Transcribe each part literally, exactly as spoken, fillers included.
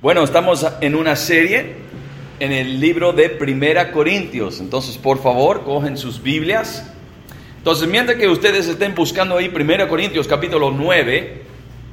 Bueno, estamos en una serie en el libro de Primera Corintios. Entonces, por favor, cogen sus Biblias. Entonces, mientras que ustedes estén buscando ahí Primera Corintios capítulo nueve,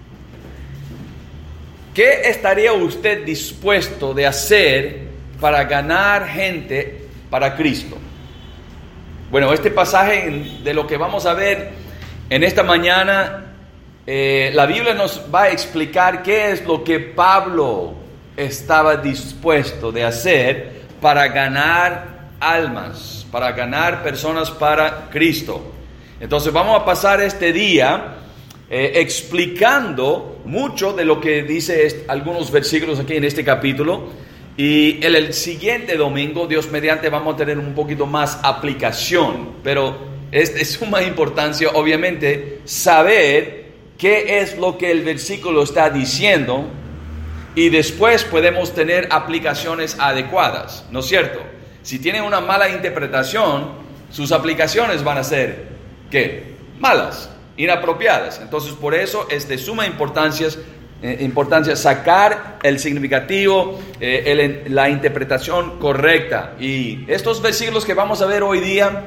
¿qué estaría usted dispuesto de hacer para ganar gente para Cristo? Bueno, este pasaje de lo que vamos a ver en esta mañana, eh, la Biblia nos va a explicar qué es lo que Pablo estaba dispuesto de hacer para ganar almas, para ganar personas para Cristo. Entonces vamos a pasar este día eh, explicando mucho de lo que dice est- algunos versículos aquí en este capítulo. Y en el siguiente domingo, Dios mediante, vamos a tener un poquito más aplicación. Pero es de suma importancia, obviamente, saber qué es lo que el versículo está diciendo. Y después podemos tener aplicaciones adecuadas, ¿no es cierto? Si tienen una mala interpretación, sus aplicaciones van a ser, ¿qué? Malas, inapropiadas. Entonces, por eso es de suma importancia Eh, importancia sacar el significativo, eh, el, la interpretación correcta. Y estos versículos que vamos a ver hoy día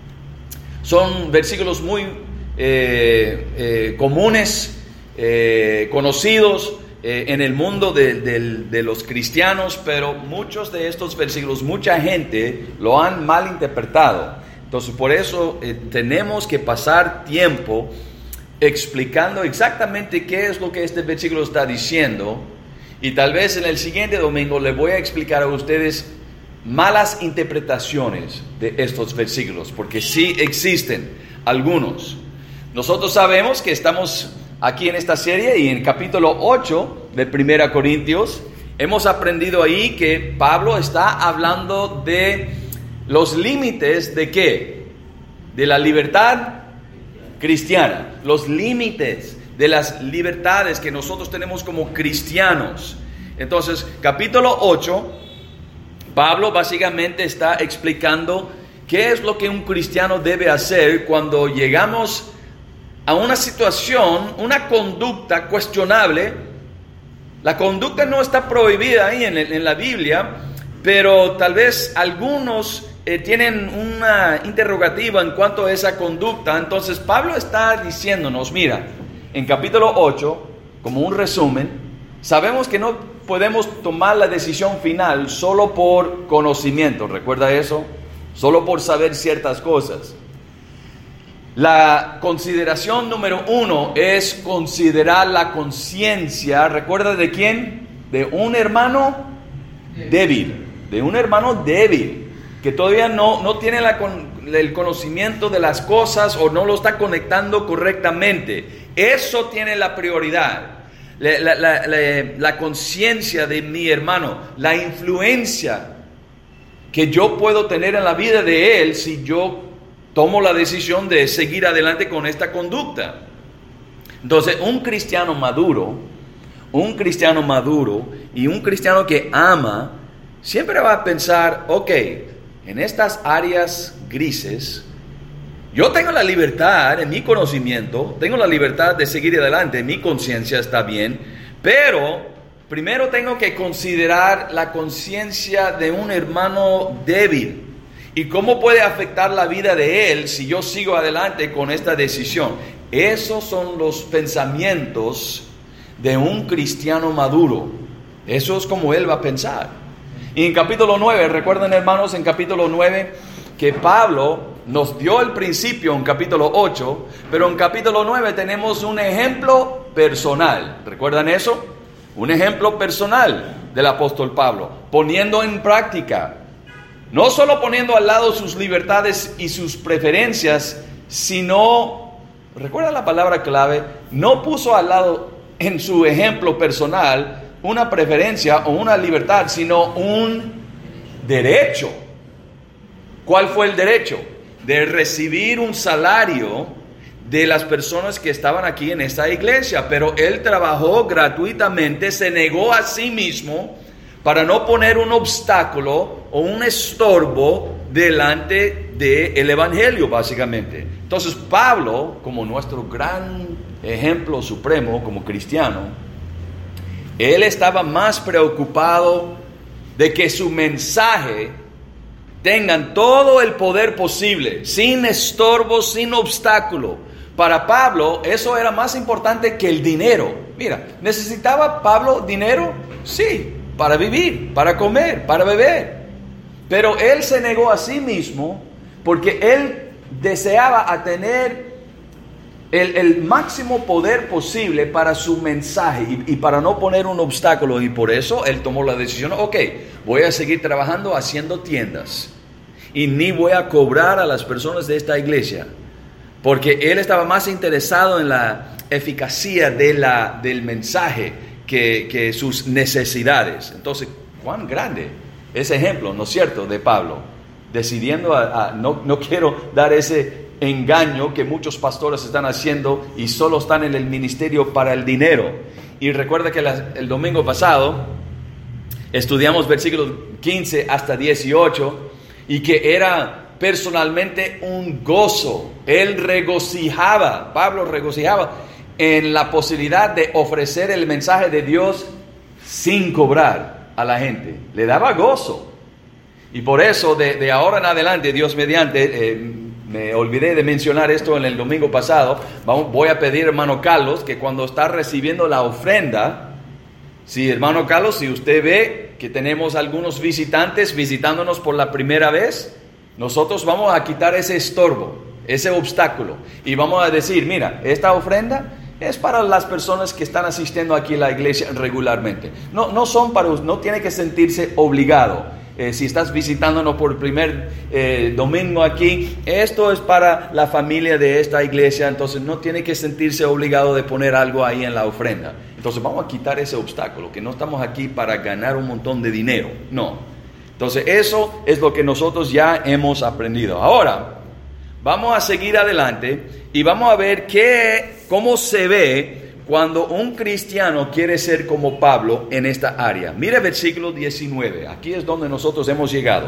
son versículos muy eh, eh, comunes, eh, conocidos eh, en el mundo de, de, de los cristianos, pero muchos de estos versículos, mucha gente lo han mal interpretado. Entonces, por eso eh, tenemos que pasar tiempo explicando exactamente qué es lo que este versículo está diciendo, y tal vez en el siguiente domingo les voy a explicar a ustedes malas interpretaciones de estos versículos, porque sí existen algunos. Nosotros sabemos que estamos aquí en esta serie y en capítulo ocho de Primera Corintios hemos aprendido ahí que Pablo está hablando de los límites de ¿qué? De la libertad cristiana, los límites de las libertades que nosotros tenemos como cristianos. Entonces, capítulo ocho, Pablo básicamente está explicando qué es lo que un cristiano debe hacer cuando llegamos a una situación, una conducta cuestionable. La conducta no está prohibida ahí en, en la Biblia, pero tal vez algunos Eh, tienen una interrogativa en cuanto a esa conducta. Entonces Pablo está diciéndonos, mira, en capítulo ocho, como un resumen, sabemos que no podemos tomar la decisión final solo por conocimiento, ¿recuerda eso? Solo por saber ciertas cosas. La consideración número uno es considerar la conciencia, ¿recuerda de quién? De un hermano débil, de un hermano débil. que todavía no, no tiene la, el conocimiento de las cosas o no lo está conectando correctamente. Eso tiene la prioridad. La, la, la, la, la conciencia de mi hermano, la influencia que yo puedo tener en la vida de él si yo tomo la decisión de seguir adelante con esta conducta. Entonces, un cristiano maduro, un cristiano maduro y un cristiano que ama, siempre va a pensar, ok, en estas áreas grises, yo tengo la libertad en mi conocimiento, tengo la libertad de seguir adelante, mi conciencia está bien, pero primero tengo que considerar la conciencia de un hermano débil y cómo puede afectar la vida de él si yo sigo adelante con esta decisión. Esos son los pensamientos de un cristiano maduro. Eso es como él va a pensar. Y en capítulo nueve, recuerden hermanos, en capítulo nueve, que Pablo nos dio el principio en capítulo ocho, pero en capítulo nueve tenemos un ejemplo personal. ¿Recuerdan eso? Un ejemplo personal del apóstol Pablo, poniendo en práctica, no solo poniendo al lado sus libertades y sus preferencias, sino, recuerda la palabra clave, no puso al lado en su ejemplo personal una preferencia o una libertad, sino un derecho. ¿Cuál fue el derecho? De recibir un salario de las personas que estaban aquí en esta iglesia, pero él trabajó gratuitamente, se negó a sí mismo para no poner un obstáculo o un estorbo delante del evangelio, básicamente. Entonces Pablo, como nuestro gran ejemplo supremo como cristiano, Él estaba más preocupado de que su mensaje tengan todo el poder posible, sin estorbos, sin obstáculo. Para Pablo eso era más importante que el dinero. Mira, ¿necesitaba Pablo dinero? Sí, para vivir, para comer, para beber. Pero él se negó a sí mismo porque él deseaba a tener el, el máximo poder posible para su mensaje y, y para no poner un obstáculo. Y por eso él tomó la decisión, ok, voy a seguir trabajando haciendo tiendas y ni voy a cobrar a las personas de esta iglesia, porque él estaba más interesado en la eficacia de la, del mensaje que, que sus necesidades. Entonces, cuán grande ese ejemplo, ¿no es cierto?, de Pablo, decidiendo a, a no, no quiero dar ese engaño que muchos pastores están haciendo y solo están en el ministerio para el dinero. Y recuerda que la, el domingo pasado estudiamos versículos quince hasta dieciocho y que era personalmente un gozo. Él regocijaba, Pablo regocijaba en la posibilidad de ofrecer el mensaje de Dios sin cobrar a la gente. Le daba gozo. Y por eso de, de ahora en adelante, Dios mediante, eh, me olvidé de mencionar esto en el domingo pasado, vamos, voy a pedir, hermano Carlos, que cuando está recibiendo la ofrenda, si hermano Carlos, si usted ve que tenemos algunos visitantes visitándonos por la primera vez, nosotros vamos a quitar ese estorbo, ese obstáculo, y vamos a decir, mira, esta ofrenda es para las personas que están asistiendo aquí a la iglesia regularmente. No, no son para, no tiene que sentirse obligado. Eh, si estás visitándonos por el primer eh, domingo aquí, esto es para la familia de esta iglesia, entonces no tiene que sentirse obligado de poner algo ahí en la ofrenda. Entonces vamos a quitar ese obstáculo, que no estamos aquí para ganar un montón de dinero, no. Entonces eso es lo que nosotros ya hemos aprendido. Ahora vamos a seguir adelante y vamos a ver qué, cómo se ve cuando un cristiano quiere ser como Pablo en esta área. Mire versículo diecinueve, aquí es donde nosotros hemos llegado.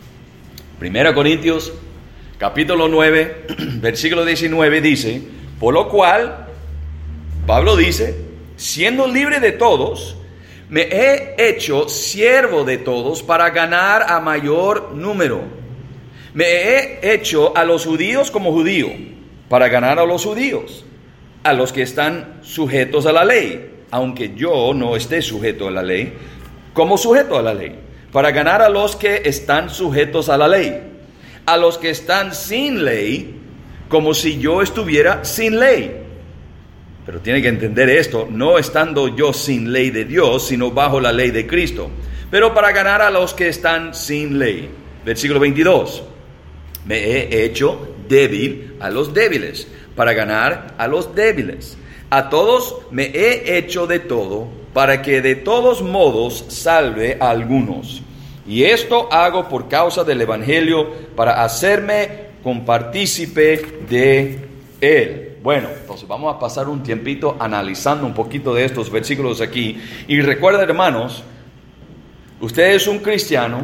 Primera Corintios, capítulo nueve, versículo diecinueve dice, por lo cual, Pablo dice, siendo libre de todos, me he hecho siervo de todos para ganar a mayor número. Me he hecho a los judíos como judío, para ganar a los judíos, a los que están sujetos a la ley, aunque yo no esté sujeto a la ley, como sujeto a la ley, para ganar a los que están sujetos a la ley, a los que están sin ley, como si yo estuviera sin ley. Pero tiene que entender esto, no estando yo sin ley de Dios, sino bajo la ley de Cristo, pero para ganar a los que están sin ley. Versículo veintidós, me he hecho débil a los débiles, para ganar a los débiles. A todos me he hecho de todo, para que de todos modos salve a algunos. Y esto hago por causa del Evangelio, para hacerme compartícipe de él. Bueno, entonces vamos a pasar un tiempito analizando un poquito de estos versículos aquí. Y recuerda, hermanos, usted es un cristiano,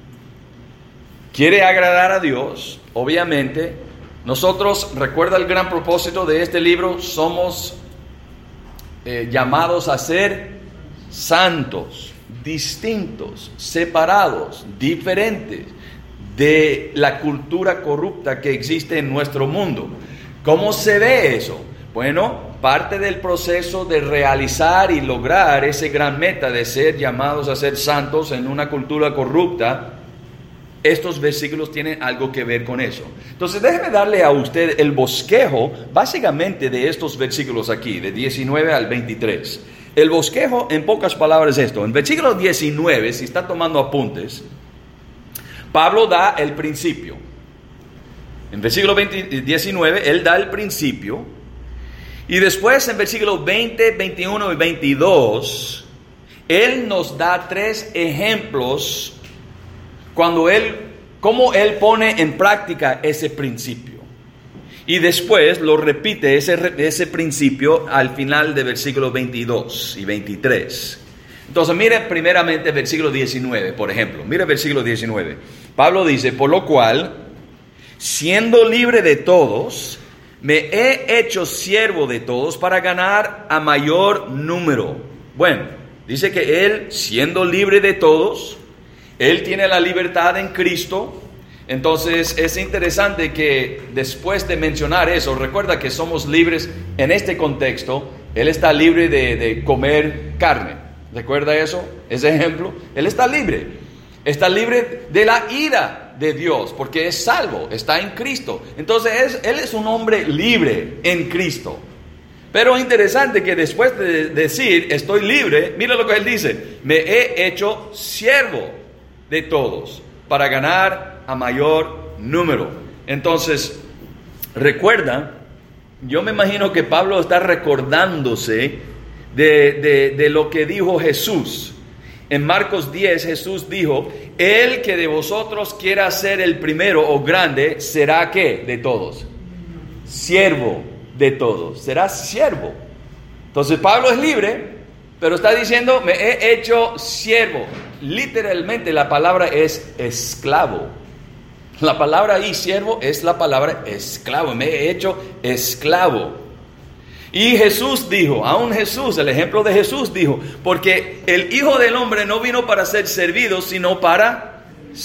quiere agradar a Dios, obviamente. Nosotros, recuerda el gran propósito de este libro, somos eh, llamados a ser santos, distintos, separados, diferentes de la cultura corrupta que existe en nuestro mundo. ¿Cómo se ve eso? Bueno, parte del proceso de realizar y lograr ese gran meta de ser llamados a ser santos en una cultura corrupta, estos versículos tienen algo que ver con eso. Entonces déjeme darle a usted el bosquejo básicamente de estos versículos aquí, de diecinueve al veintitrés. El bosquejo, en pocas palabras, es esto. En versículo diecinueve, si está tomando apuntes, Pablo da el principio. En versículo veinte, diecinueve, él da el principio. Y después en versículos veinte, veintiuno y veintidós, él nos da tres ejemplos cuando él, cómo él pone en práctica ese principio. Y después lo repite ese, ese principio al final de versículos veintidós y veintitrés. Entonces mire primeramente versículo diecinueve, por ejemplo. Mire versículo diecinueve. Pablo dice, por lo cual, siendo libre de todos, me he hecho siervo de todos para ganar a mayor número. Bueno, Dice que Él, siendo libre de todos, Él tiene la libertad en Cristo. Entonces es interesante que después de mencionar eso, recuerda que somos libres en este contexto. Él está libre de, de comer carne. ¿Recuerda eso? Ese ejemplo. Él está libre. Está libre de la ira de Dios porque es salvo, está en Cristo. Entonces es, Él es un hombre libre en Cristo. Pero interesante que después de decir estoy libre, mira lo que Él dice: me he hecho siervo de todos para ganar a mayor número. Entonces, recuerda, yo me imagino que Pablo está recordándose de, de, de lo que dijo Jesús. En Marcos diez, Jesús dijo: el que de vosotros quiera ser el primero o grande, ¿será qué? De todos. Siervo de todos. Será siervo. Entonces Pablo es libre, pero está diciendo: me he hecho siervo. Literalmente la palabra es esclavo. La palabra ahí, siervo, es la palabra esclavo. Me he hecho esclavo. Y Jesús dijo, aún Jesús, el ejemplo de Jesús dijo: porque el Hijo del Hombre no vino para ser servido, sino para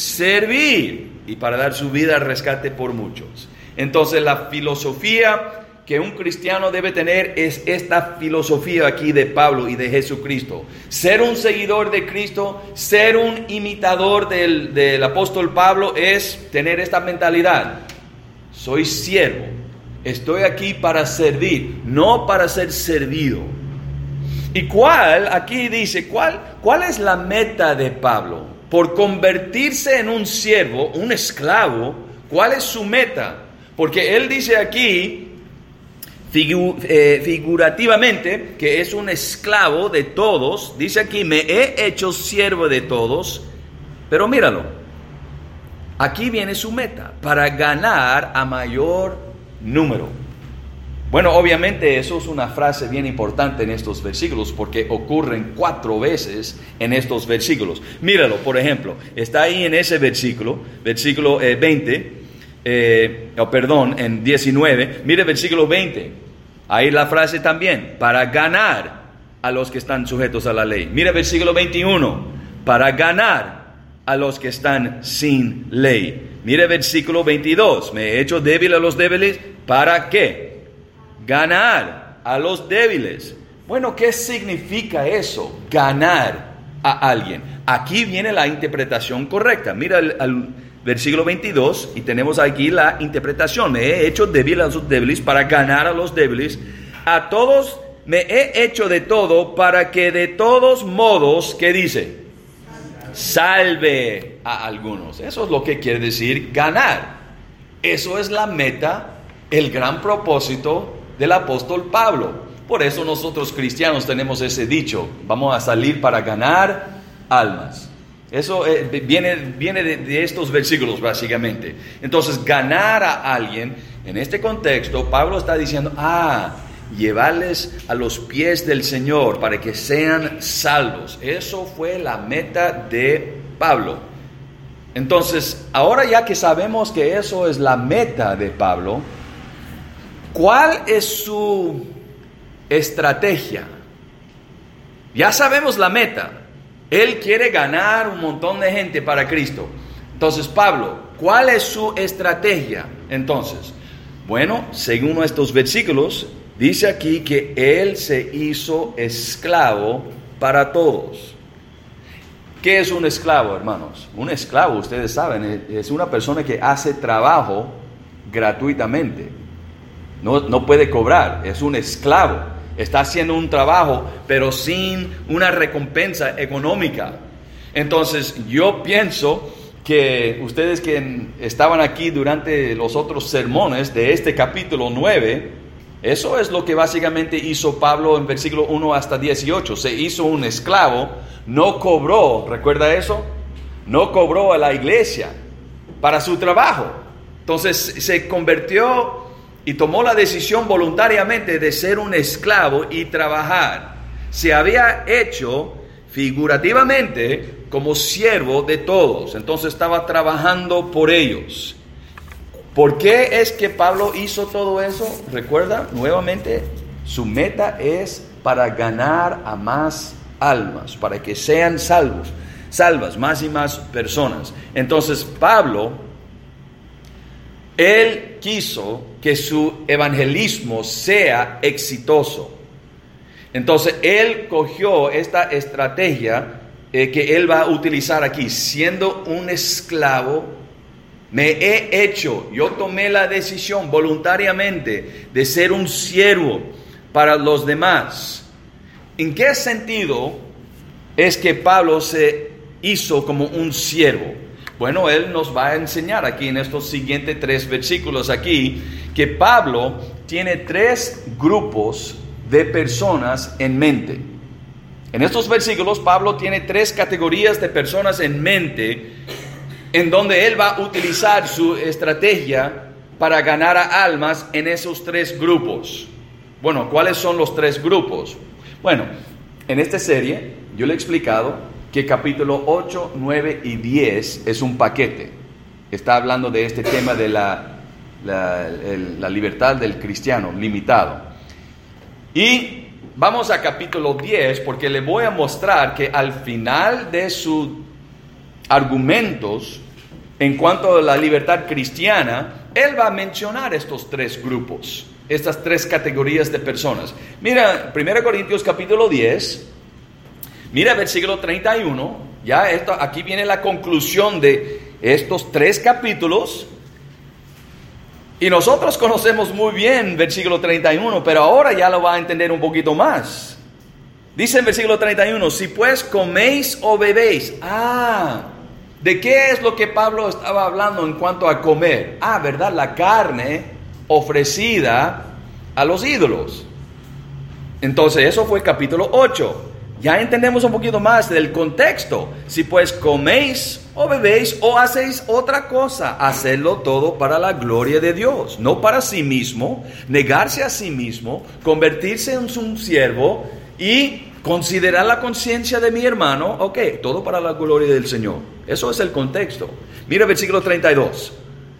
servir y para dar su vida al rescate por muchos. Entonces la filosofía que un cristiano debe tener es esta filosofía aquí de Pablo y de Jesucristo. Ser un seguidor de Cristo, ser un imitador del, del apóstol Pablo, es tener esta mentalidad: soy siervo, estoy aquí para servir, no para ser servido. ¿Y cuál? Aquí dice, ¿cuál, cuál es la meta de Pablo? Por convertirse en un siervo, un esclavo, ¿cuál es su meta? Porque él dice aquí, Figu, eh, figurativamente, que es un esclavo de todos. Dice aquí: me he hecho siervo de todos. Pero míralo, aquí viene su meta: para ganar a mayor número. Bueno, obviamente eso es una frase bien importante en estos versículos, porque ocurren cuatro veces en estos versículos. Míralo, por ejemplo, está ahí en ese versículo, versículo eh, veinte. Eh, oh, perdón, en diecinueve, mire versículo veinte, ahí la frase también: para ganar a los que están sujetos a la ley. Mire versículo veintiuno: para ganar a los que están sin ley. Mire versículo veintidós: me he hecho débil a los débiles. ¿Para qué? Ganar a los débiles. Bueno, ¿qué significa eso? Ganar a alguien. Aquí viene la interpretación correcta. Mira el, el versículo veintidós, y tenemos aquí la interpretación: me he hecho débil a los débiles para ganar a los débiles. A todos me he hecho de todo para que de todos modos, ¿qué dice? Salve a algunos. Eso es lo que quiere decir ganar. Eso es la meta, el gran propósito del apóstol Pablo. Por eso nosotros cristianos tenemos ese dicho: vamos a salir para ganar almas. Eso eh, viene, viene de, de estos versículos básicamente. Entonces, ganar a alguien, en este contexto, Pablo está diciendo: ah, llevarles a los pies del Señor para que sean salvos. Eso fue la meta de Pablo. Entonces, ahora ya que sabemos que eso es la meta de Pablo, ¿cuál es su estrategia? Ya sabemos la meta. Él quiere ganar un montón de gente para Cristo. Entonces, Pablo, ¿cuál es su estrategia? Entonces, bueno, según estos versículos, dice aquí que él se hizo esclavo para todos. ¿Qué es un esclavo, hermanos? Un esclavo, ustedes saben, es una persona que hace trabajo gratuitamente. No, no puede cobrar, es un esclavo. Está haciendo un trabajo, pero sin una recompensa económica. Entonces, yo pienso que ustedes que estaban aquí durante los otros sermones de este capítulo nueve, eso es lo que básicamente hizo Pablo en versículo uno hasta dieciocho. Se hizo un esclavo, no cobró, ¿recuerda eso? No cobró a la iglesia para su trabajo. Entonces, se convirtió y tomó la decisión voluntariamente de ser un esclavo y trabajar. Se había hecho figurativamente como siervo de todos. Entonces estaba trabajando por ellos. ¿Por qué es que Pablo hizo todo eso? Recuerda, nuevamente, su meta es para ganar a más almas, para que sean salvos, salvas más y más personas. Entonces Pablo, él quiso que su evangelismo sea exitoso. Entonces él cogió esta estrategia eh, que él va a utilizar aquí. Siendo un esclavo, me he hecho, yo tomé la decisión voluntariamente de ser un siervo para los demás. ¿En qué sentido es que Pablo se hizo como un siervo? Bueno, él nos va a enseñar aquí en estos siguientes tres versículos aquí que Pablo tiene tres grupos de personas en mente. En estos versículos Pablo tiene tres categorías de personas en mente en donde él va a utilizar su estrategia para ganar a almas en esos tres grupos. Bueno, ¿cuáles son los tres grupos? Bueno, en esta serie yo le he explicado que capítulo ocho, nueve y diez es un paquete. Está hablando de este tema de la, la, el, la libertad del cristiano limitado. Y vamos a capítulo diez porque le voy a mostrar que al final de sus argumentos en cuanto a la libertad cristiana, él va a mencionar estos tres grupos, estas tres categorías de personas. Mira, primera Corintios capítulo diez, mira versículo treinta y uno, ya esto, aquí viene la conclusión de estos tres capítulos. Y nosotros conocemos muy bien versículo treinta y uno, pero ahora ya lo va a entender un poquito más. Dice en versículo treinta y uno, si pues coméis o bebéis. Ah, ¿de qué es lo que Pablo estaba hablando en cuanto a comer? Ah, ¿verdad? La carne ofrecida a los ídolos. Entonces eso fue capítulo ocho. Ya entendemos un poquito más del contexto. Si pues coméis o bebéis o hacéis otra cosa, hacedlo todo para la gloria de Dios, no para sí mismo, negarse a sí mismo, convertirse en un siervo y considerar la conciencia de mi hermano. Ok, todo para la gloria del Señor. Eso es el contexto. Mira versículo treinta y dos.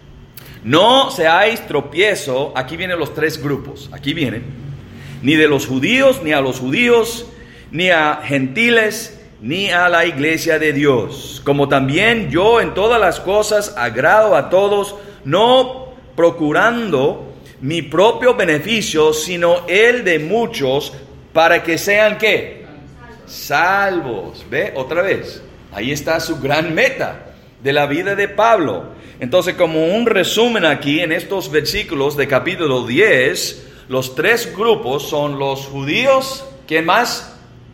No seáis tropiezo, aquí vienen los tres grupos, aquí vienen, ni de los judíos, ni a los judíos, ni a gentiles, ni a la iglesia de Dios. Como también yo en todas las cosas agrado a todos, no procurando mi propio beneficio, sino el de muchos, para que sean ¿qué? Salvos. ¿Ve? Otra vez. Ahí está su gran meta de la vida de Pablo. Entonces, como un resumen aquí en estos versículos de capítulo diez, los tres grupos son los judíos, ¿quién más?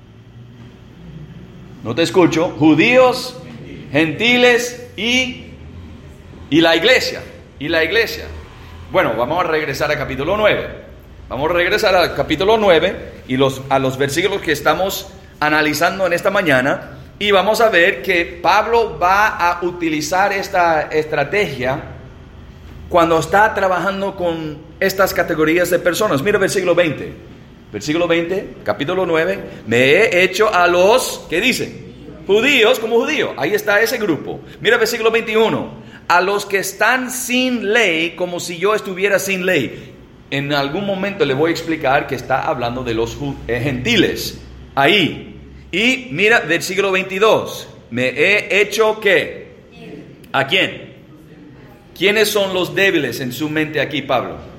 No te escucho. Judíos, gentiles y, y la iglesia. Y la iglesia. Bueno, vamos a regresar a capítulo nueve. Vamos a regresar al capítulo nueve y los, a los versículos que estamos analizando en esta mañana. Y vamos a ver que Pablo va a utilizar esta estrategia cuando está trabajando con estas categorías de personas. Mira versículo veinte. Versículo veinte, capítulo nueve. Me he hecho a los, ¿qué dice? Judíos como judío. Ahí está ese grupo. Mira versículo veintiuno. A los que están sin ley, como si yo estuviera sin ley. En algún momento le voy a explicar que está hablando de los gentiles. Ahí. Y mira versículo veintidós. Me he hecho ¿qué? ¿A quién? ¿Quiénes son los débiles en su mente aquí, Pablo?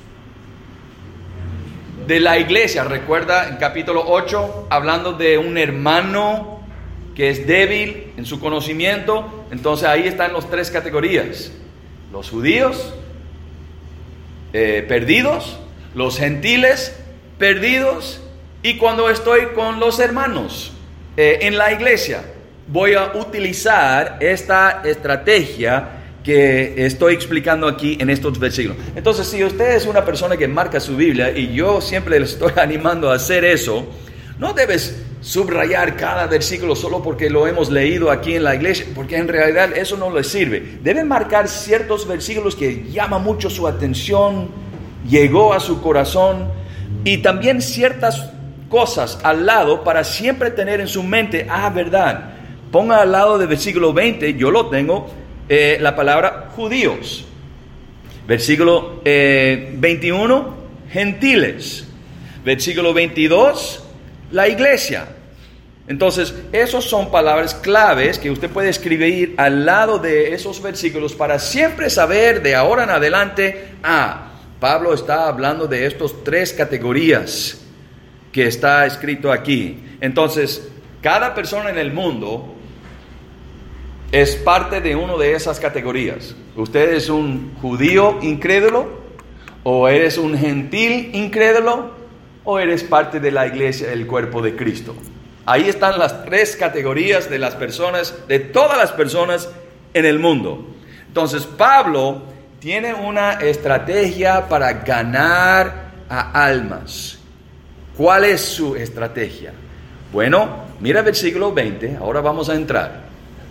De la iglesia. Recuerda en capítulo ocho, hablando de un hermano que es débil en su conocimiento. Entonces ahí están las tres categorías. Los judíos eh, perdidos, los gentiles perdidos, y cuando estoy con los hermanos eh, en la iglesia, voy a utilizar esta estrategia que estoy explicando aquí en estos versículos. Entonces, si usted es una persona que marca su Biblia, y yo siempre le estoy animando a hacer eso, no debes subrayar cada versículo solo porque lo hemos leído aquí en la iglesia, porque en realidad eso no le sirve. Debe marcar ciertos versículos que llaman mucho su atención, llegó a su corazón, y también ciertas cosas al lado para siempre tener en su mente, ah, verdad, ponga al lado del versículo veinte, yo lo tengo, eh, la palabra judíos. Versículo eh, veintiuno, gentiles. Versículo veintidós, la iglesia. Entonces, esas son palabras claves que usted puede escribir al lado de esos versículos para siempre saber de ahora en adelante, ah, Pablo está hablando de estas tres categorías que está escrito aquí. Entonces, cada persona en el mundo es parte de una de esas categorías. Usted es un judío incrédulo, o eres un gentil incrédulo, o eres parte de la iglesia, el cuerpo de Cristo. Ahí están las tres categorías de las personas, de todas las personas en el mundo. Entonces, Pablo tiene una estrategia para ganar a almas. ¿Cuál es su estrategia? Bueno, mira el versículo veinte, ahora vamos a entrar.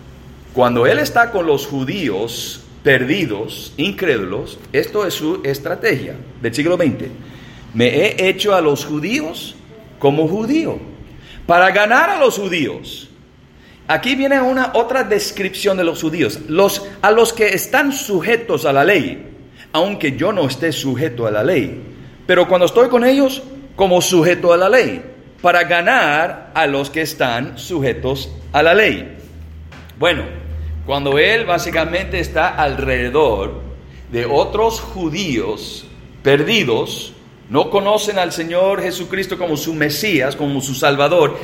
Cuando él está con los judíos perdidos, incrédulos, esto es su estrategia. Versículo veinte. Me he hecho a los judíos como judío, para ganar a los judíos. Aquí viene una otra descripción de los judíos. Los, a los que están sujetos a la ley, aunque yo no esté sujeto a la ley. Pero cuando estoy con ellos, como sujeto a la ley, para ganar a los que están sujetos a la ley. Bueno, cuando él básicamente está alrededor de otros judíos perdidos, no conocen al Señor Jesucristo como su Mesías, como su Salvador,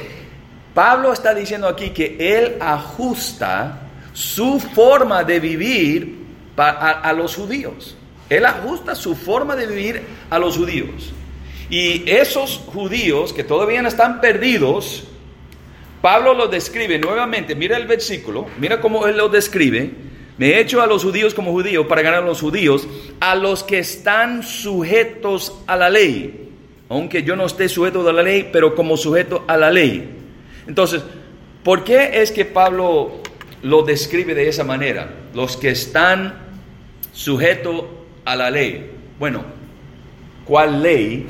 Pablo está diciendo aquí que él ajusta su forma de vivir a, a, a los judíos. Él ajusta su forma de vivir a los judíos. Y esos judíos que todavía no están perdidos, Pablo lo describe nuevamente. Mira el versículo, mira cómo él lo describe. Me he hecho a los judíos como judío para ganar a los judíos, a los que están sujetos a la ley. Aunque yo no esté sujeto a la ley, pero como sujeto a la ley. Entonces, ¿por qué es que Pablo lo describe de esa manera? Los que están sujetos a la ley. Bueno, ¿cuál ley?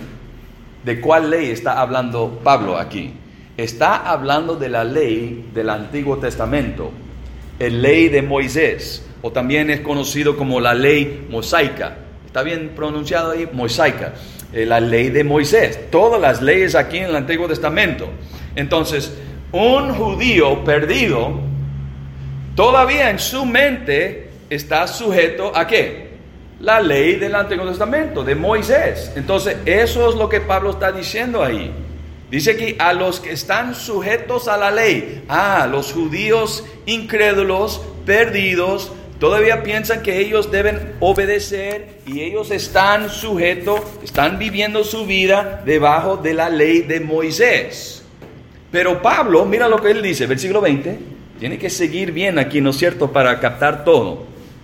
¿De cuál ley está hablando Pablo aquí? Está hablando de la ley del Antiguo Testamento, la ley de Moisés, o también es conocido como la ley mosaica. ¿Está bien pronunciado ahí? Mosaica, eh, la ley de Moisés. Todas las leyes aquí en el Antiguo Testamento. Entonces, un judío perdido, todavía en su mente está sujeto ¿a qué? La ley del Antiguo Testamento, de Moisés. Entonces, eso es lo que Pablo está diciendo ahí. Dice aquí, a los que están sujetos a la ley. Ah, los judíos incrédulos, perdidos, todavía piensan que ellos deben obedecer y ellos están sujetos, están viviendo su vida debajo de la ley de Moisés. Pero Pablo, mira lo que él dice, versículo veinte, tiene que seguir bien aquí, ¿no es cierto?, para captar todo.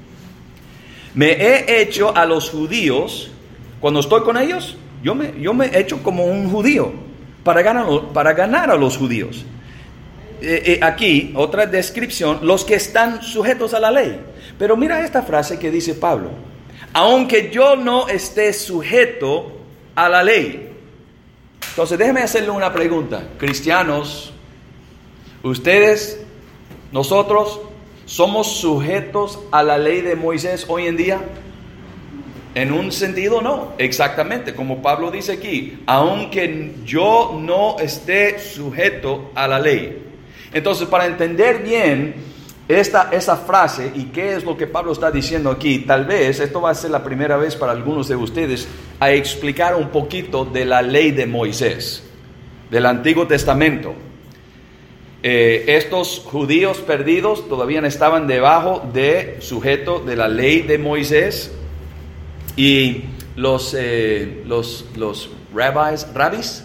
Me he hecho a los judíos, cuando estoy con ellos, yo me, yo me he hecho como un judío, para ganar, para ganar a los judíos. Eh, eh, aquí, otra descripción, los que están sujetos a la ley. Pero mira esta frase que dice Pablo, aunque yo no esté sujeto a la ley. Entonces déjeme hacerle una pregunta. Cristianos, ustedes, nosotros, ¿somos sujetos a la ley de Moisés hoy en día? En un sentido no, exactamente, como Pablo dice aquí, aunque yo no esté sujeto a la ley. Entonces, para entender bien esta, esa frase y qué es lo que Pablo está diciendo aquí, tal vez esto va a ser la primera vez para algunos de ustedes a explicar un poquito de la ley de Moisés, del Antiguo Testamento. Eh, estos judíos perdidos todavía no estaban debajo de sujeto de la ley de Moisés. Y los, eh, los, los rabbis, rabbis,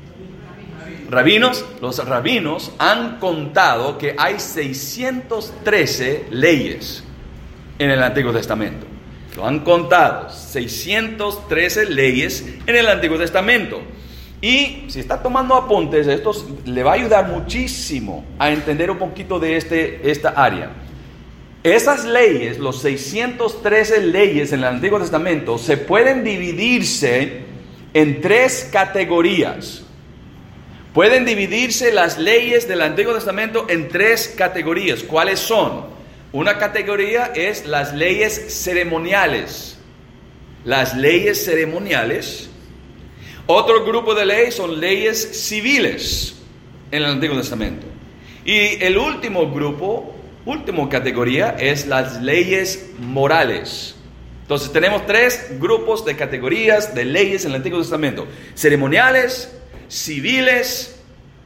rabinos, los rabinos han contado que hay seiscientas trece leyes en el Antiguo Testamento. Lo han contado, seiscientas trece leyes en el Antiguo Testamento. Y si está tomando apuntes, esto le va a ayudar muchísimo a entender un poquito de este, esta área. Esas leyes, los seiscientas trece leyes en el Antiguo Testamento, se pueden dividirse en tres categorías. Pueden dividirse las leyes del Antiguo Testamento en tres categorías. ¿Cuáles son? Una categoría es las leyes ceremoniales. Las leyes ceremoniales. Otro grupo de leyes son leyes civiles. en el Antiguo Testamento. Y el último grupo, última categoría, es las leyes morales. Entonces tenemos tres grupos de categorías de leyes en el Antiguo Testamento: ceremoniales, civiles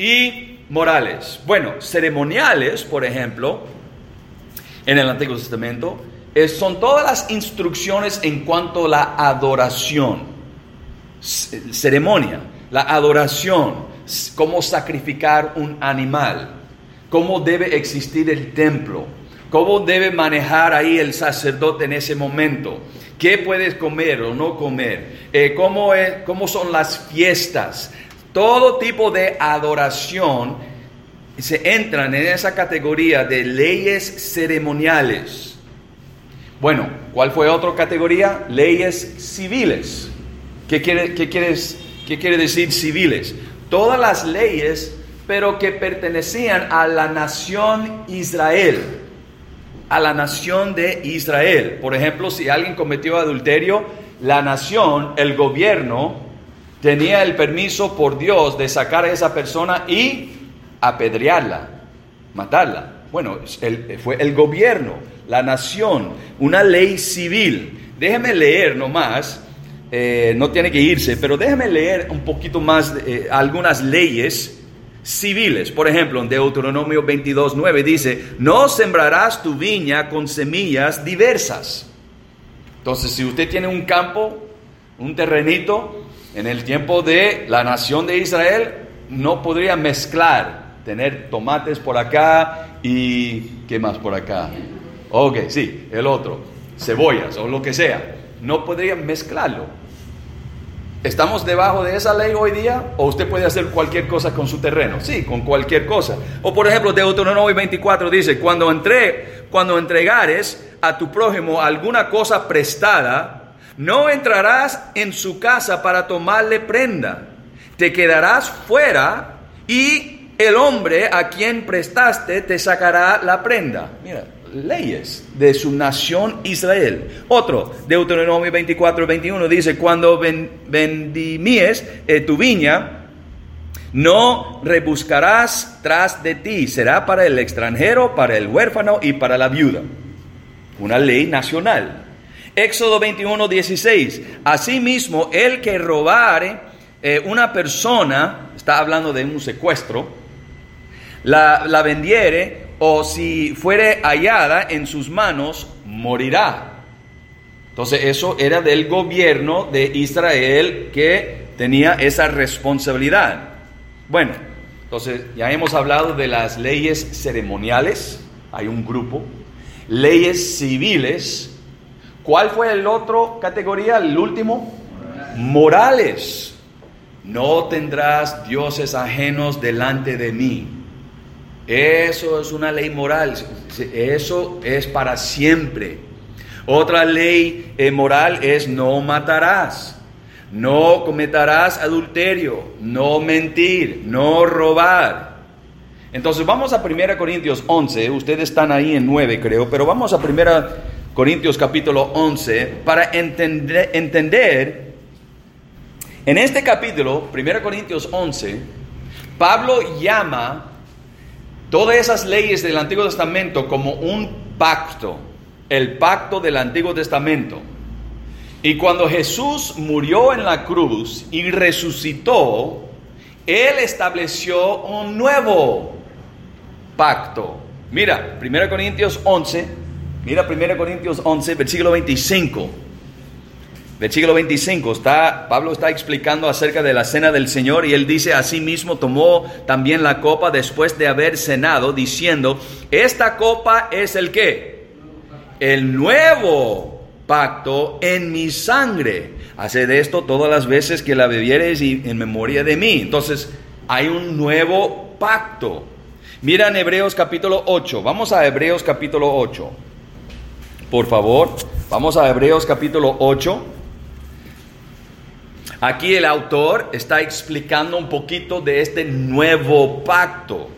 y morales. Bueno, ceremoniales, por ejemplo, en el Antiguo Testamento, es, son todas las instrucciones en cuanto a la adoración. C- ceremonia, la adoración, cómo sacrificar un animal, cómo debe existir el templo, cómo debe manejar ahí el sacerdote en ese momento, qué puedes comer o no comer, eh, cómo, es, cómo son las fiestas. Todo tipo de adoración se entran en esa categoría de leyes ceremoniales. Bueno, ¿cuál fue otra categoría? Leyes civiles. ¿Qué quiere, qué quieres, qué quiere decir civiles? Todas las leyes, pero que pertenecían a la nación Israel, a la nación de Israel. Por ejemplo, si alguien cometió adulterio, la nación, el gobierno, tenía el permiso por Dios de sacar a esa persona y apedrearla, matarla. Bueno, el, fue el gobierno, la nación, una ley civil. Déjeme leer nomás, eh, no tiene que irse, pero déjeme leer un poquito más eh, algunas leyes civiles. Por ejemplo, en Deuteronomio veintidós nueve dice: no sembrarás tu viña con semillas diversas. Entonces, si usted tiene un campo, un terrenito, en el tiempo de la nación de Israel, no podría mezclar, tener tomates por acá y ¿qué más por acá? Ok, sí, el otro, cebollas o lo que sea. No podría mezclarlo. ¿Estamos debajo de esa ley hoy día? ¿O usted puede hacer cualquier cosa con su terreno? Sí, con cualquier cosa. O por ejemplo, Deuteronomio veinticuatro dice: cuando, entre, cuando entregares a tu prójimo alguna cosa prestada, no entrarás en su casa para tomarle prenda. Te quedarás fuera y el hombre a quien prestaste te sacará la prenda. Mira, leyes de su nación Israel. Otro, Deuteronomio veinticuatro veintiuno dice: cuando vendimies eh, tu viña, no rebuscarás tras de ti. Será para el extranjero, para el huérfano y para la viuda. Una ley nacional. Éxodo veintiuno dieciséis: asimismo, el que robare eh, una persona, está hablando de un secuestro, la, la vendiere, o si fuere hallada en sus manos, morirá. Entonces eso era del gobierno de Israel, que tenía esa responsabilidad. Bueno, entonces ya hemos hablado de las leyes ceremoniales, hay un grupo, leyes civiles. ¿Cuál fue el otro categoría, el último? Morales. No tendrás dioses ajenos delante de mí. Eso es una ley moral. Eso es para siempre. Otra ley eh, moral es: no matarás, no cometerás adulterio, no mentir, no robar. Entonces vamos a primera Corintios once. Ustedes están ahí en nueve, creo, pero vamos a primera Corintios capítulo once para entender, entender en este capítulo, primera Corintios once, Pablo llama todas esas leyes del Antiguo Testamento como un pacto, el pacto del Antiguo Testamento. Y cuando Jesús murió en la cruz y resucitó, Él estableció un nuevo pacto. Mira, primera Corintios once, mira primera Corintios once, versículo veinticinco. Versículo veinticinco, está, Pablo está explicando acerca de la cena del Señor y él dice: asimismo tomó también la copa después de haber cenado, diciendo: esta copa es el ¿qué? El nuevo pacto en mi sangre. Haced esto todas las veces que la bebiereis y en memoria de mí. Entonces hay un nuevo pacto. Mira en Hebreos capítulo ocho, vamos a Hebreos capítulo ocho. Por favor, vamos a Hebreos capítulo ocho. Aquí el autor está explicando un poquito de este nuevo pacto.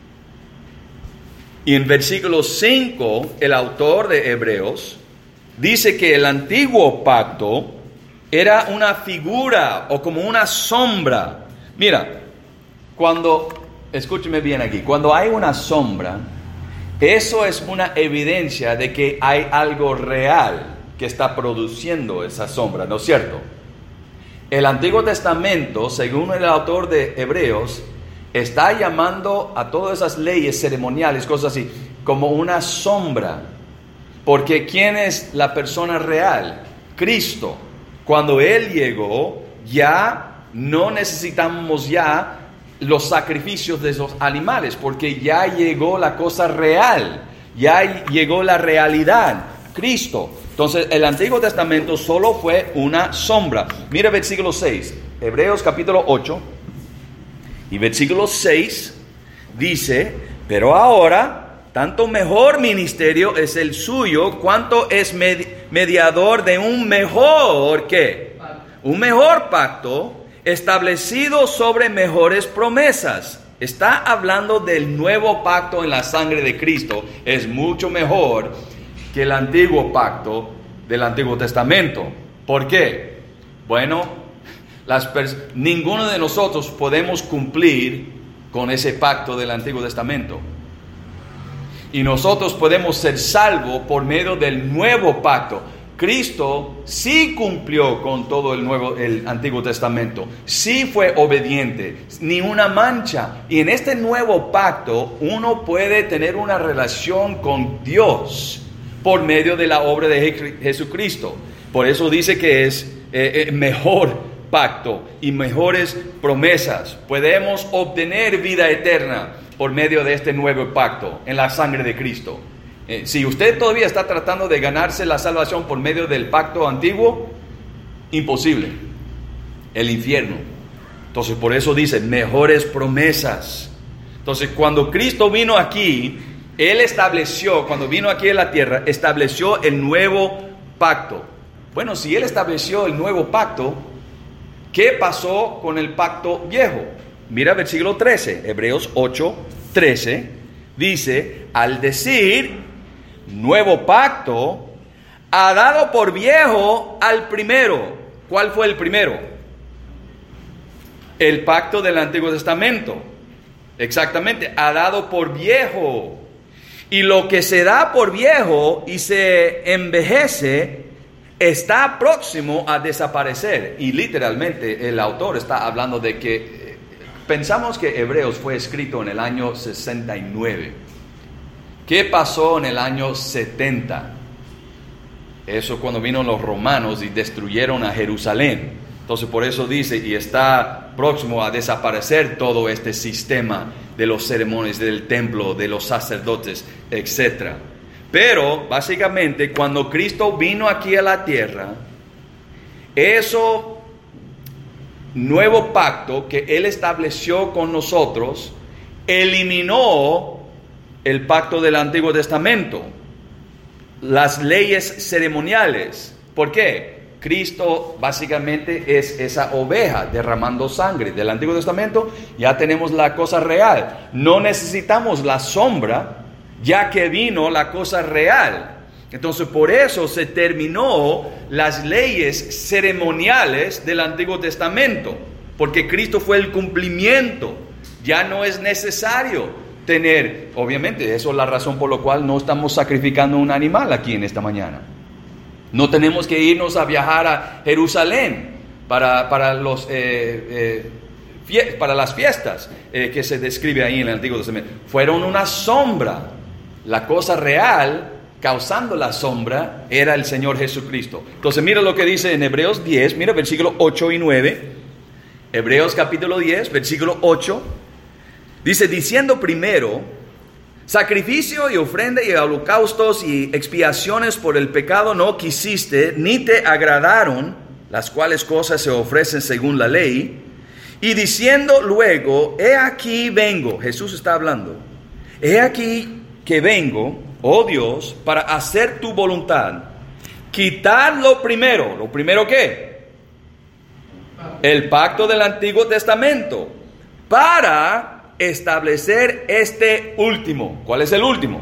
Y en versículo cinco, el autor de Hebreos dice que el antiguo pacto era una figura o como una sombra. Mira, cuando escúcheme bien aquí, cuando hay una sombra, eso es una evidencia de que hay algo real que está produciendo esa sombra, ¿no es cierto? El Antiguo Testamento, según el autor de Hebreos, está llamando a todas esas leyes ceremoniales, cosas así, como una sombra. Porque ¿quién es la persona real? Cristo. Cuando Él llegó, ya no necesitamos ya los sacrificios de esos animales, porque ya llegó la cosa real, ya llegó la realidad, Cristo. Entonces el Antiguo Testamento solo fue una sombra. Mira versículo seis, Hebreos capítulo ocho y versículo seis dice: pero ahora tanto mejor ministerio es el suyo, cuanto es med- mediador de un mejor, ¿qué? Un mejor pacto, establecido sobre mejores promesas. Está hablando del nuevo pacto en la sangre de Cristo. Es mucho mejor que el antiguo pacto del Antiguo Testamento. ¿Por qué? Bueno, las pers- ninguno de nosotros podemos cumplir con ese pacto del Antiguo Testamento. Y nosotros podemos ser salvos por medio del nuevo pacto. Cristo sí cumplió con todo el nuevo, el Antiguo Testamento, sí fue obediente, ni una mancha. Y en este nuevo pacto uno puede tener una relación con Dios por medio de la obra de Jesucristo. Por eso dice que es eh, eh, mejor pacto y mejores promesas. Podemos obtener vida eterna por medio de este nuevo pacto en la sangre de Cristo. Eh, si usted todavía está tratando de ganarse la salvación por medio del pacto antiguo, imposible. El infierno. Entonces por eso dice mejores promesas. Entonces cuando Cristo vino aquí, Él estableció, cuando vino aquí a la tierra, estableció el nuevo pacto. Bueno, si Él estableció el nuevo pacto, ¿qué pasó con el pacto viejo? Mira versículo trece, Hebreos ocho, trece, dice: al decir nuevo pacto, ha dado por viejo al primero. ¿Cuál fue el primero? El pacto del Antiguo Testamento. Exactamente, ha dado por viejo. Y lo que se da por viejo y se envejece está próximo a desaparecer. Y literalmente el autor está hablando de que pensamos que Hebreos fue escrito en el año sesenta y nueve. ¿Qué pasó en el año setenta? Eso cuando vino los romanos y destruyeron a Jerusalén. Entonces por eso dice, y está próximo a desaparecer todo este sistema de los ceremonias, del templo, de los sacerdotes, etcétera. Pero básicamente cuando Cristo vino aquí a la tierra, eso nuevo pacto que Él estableció con nosotros eliminó el pacto del Antiguo Testamento, las leyes ceremoniales. ¿Por qué? Cristo básicamente es esa oveja derramando sangre. Del Antiguo Testamento ya tenemos la cosa real. No necesitamos la sombra, ya que vino la cosa real. Entonces por eso se terminó las leyes ceremoniales del Antiguo Testamento, porque Cristo fue el cumplimiento. Ya no es necesario tener, obviamente, eso es la razón por la cual no estamos sacrificando un animal aquí en esta mañana. No tenemos que irnos a viajar a Jerusalén para, para, los, eh, eh, fie- para las fiestas eh, que se describe ahí en el Antiguo Testamento. Fueron una sombra. La cosa real, causando la sombra, era el Señor Jesucristo. Entonces mira lo que dice en Hebreos diez, mira versículos ocho y nueve. Hebreos capítulo diez, versículo ocho. Dice, diciendo primero, sacrificio y ofrenda y holocaustos y expiaciones por el pecado no quisiste, ni te agradaron, las cuales cosas se ofrecen según la ley. Y diciendo luego, he aquí vengo, Jesús está hablando, he aquí que vengo, oh Dios, para hacer tu voluntad. Quitar lo primero. ¿Lo primero qué? El pacto del Antiguo Testamento. Para establecer este último. ¿Cuál es el último?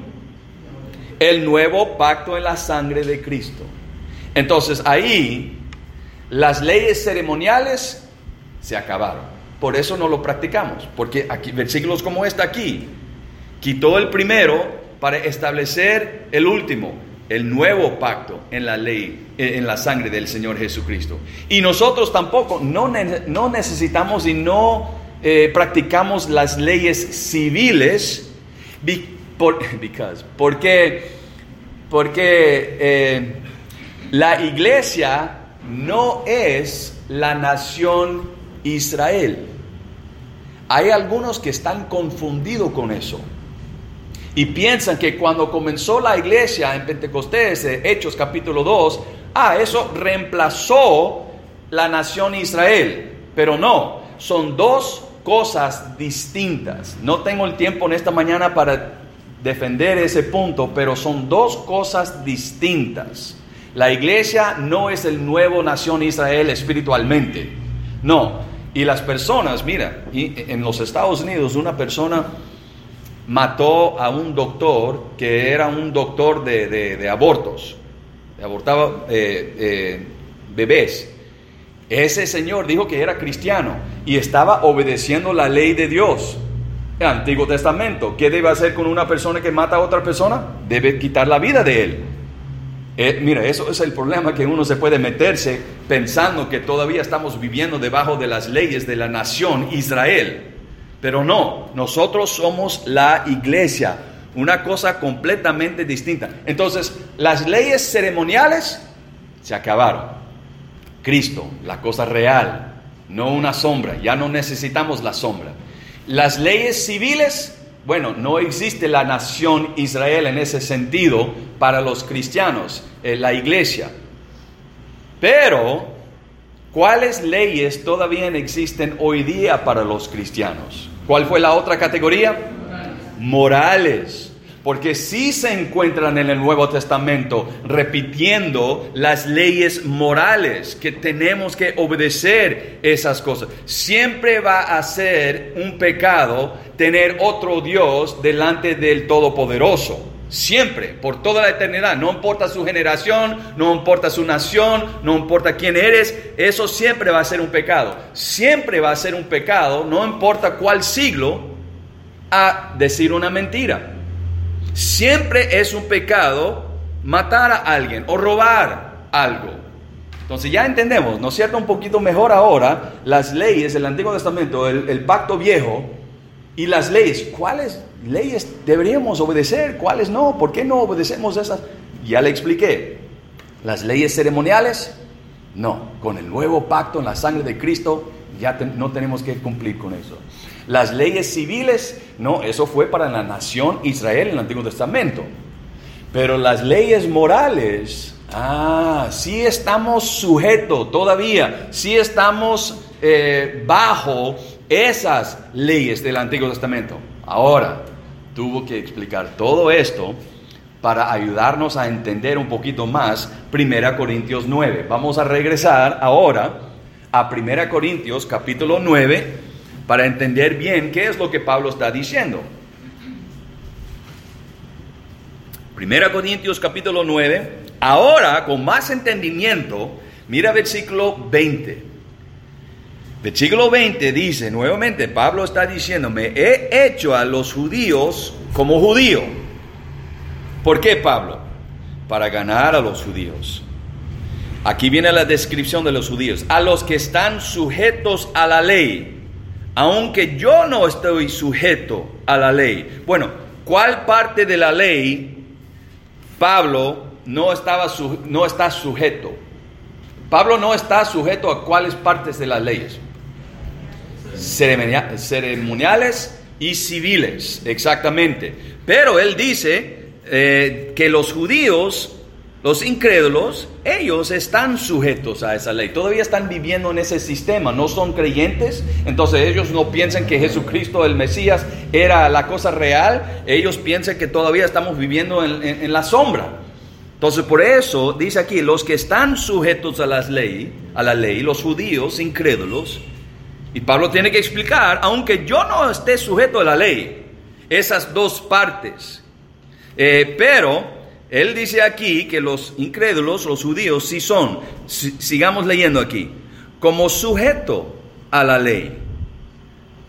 El nuevo pacto en la sangre de Cristo. Entonces ahí las leyes ceremoniales se acabaron. por eso no lo practicamos, porque aquí, versículos como este aquí, quitó el primero para establecer el último, el nuevo pacto en la ley, en la sangre del Señor Jesucristo. Y nosotros tampoco, no, ne- no necesitamos y no eh, practicamos las leyes civiles, be- por, because, porque, porque eh, la iglesia no es la nación Israel. Hay algunos que están confundidos con eso y piensan que cuando comenzó la iglesia en Pentecostés, Hechos capítulo dos, ah, eso reemplazó la nación Israel. Pero no, son dos cosas distintas. No tengo el tiempo en esta mañana para defender ese punto, pero son dos cosas distintas. La iglesia no es el nuevo nación Israel espiritualmente, no. Y las personas, mira, en los Estados Unidos una persona mató a un doctor que era un doctor de, de, de abortos, abortaba eh, eh, bebés. Ese señor dijo que era cristiano y estaba obedeciendo la ley de Dios, el Antiguo Testamento. ¿Qué debe hacer con una persona que mata a otra persona? Debe quitar la vida de él. Eh, mira, eso es el problema, que uno se puede meterse pensando que todavía estamos viviendo debajo de las leyes de la nación Israel. Pero no, nosotros somos la iglesia, una cosa completamente distinta. Entonces, las leyes ceremoniales se acabaron. Cristo, la cosa real, no una sombra, ya no necesitamos la sombra. Las leyes civiles, bueno, no existe la nación Israel en ese sentido para los cristianos, eh, la iglesia. Pero, ¿cuáles leyes todavía existen hoy día para los cristianos? ¿Cuál fue la otra categoría? Morales. Morales. Porque sí se encuentran en el Nuevo Testamento repitiendo las leyes morales, que tenemos que obedecer esas cosas. Siempre va a ser un pecado tener otro Dios delante del Todopoderoso. Siempre, por toda la eternidad. No importa su generación, no importa su nación, no importa quién eres, eso siempre va a ser un pecado. Siempre va a ser un pecado, no importa cuál siglo, a decir una mentira. Siempre es un pecado matar a alguien o robar algo. Entonces ya entendemos, ¿no es cierto? Un poquito mejor ahora las leyes del Antiguo Testamento, el, el pacto viejo y las leyes. ¿Cuáles leyes deberíamos obedecer? ¿Cuáles no? ¿Por qué no obedecemos esas? Ya le expliqué. Las leyes ceremoniales, no. Con el nuevo pacto en la sangre de Cristo ya te, no tenemos que cumplir con eso. Las leyes civiles, no, eso fue para la nación Israel en el Antiguo Testamento. Pero las leyes morales, ah, sí estamos sujetos todavía, sí estamos eh, bajo esas leyes del Antiguo Testamento. Ahora, tuvo que explicar todo esto para ayudarnos a entender un poquito más Primera Corintios nueve. Vamos a regresar ahora a Primera Corintios capítulo nueve, para entender bien qué es lo que Pablo está diciendo. Primera Corintios capítulo nueve, ahora con más entendimiento, mira versículo veinte. Versículo veinte dice, nuevamente Pablo está diciendo, me he hecho a los judíos como judío. ¿Por qué, Pablo? Para ganar a los judíos. Aquí viene la descripción de los judíos, a los que están sujetos a la ley, aunque yo no estoy sujeto a la ley. Bueno, ¿cuál parte de la ley Pablo no, estaba su, no está sujeto? Pablo no está sujeto a cuáles partes de las leyes. Ceremonia, ceremoniales y civiles, exactamente. Pero él dice eh, que los judíos, los incrédulos, ellos están sujetos a esa ley. Todavía están viviendo en ese sistema, no son creyentes. Entonces ellos no piensan que Jesucristo, el Mesías, era la cosa real. Ellos piensan que todavía estamos viviendo en, en, en la sombra. Entonces por eso dice aquí, los que están sujetos a las ley, a la ley, los judíos incrédulos. Y Pablo tiene que explicar, aunque yo no esté sujeto a la ley, esas dos partes. Eh, pero él dice aquí que los incrédulos, los judíos, sí son, sigamos leyendo aquí, como sujeto a la ley.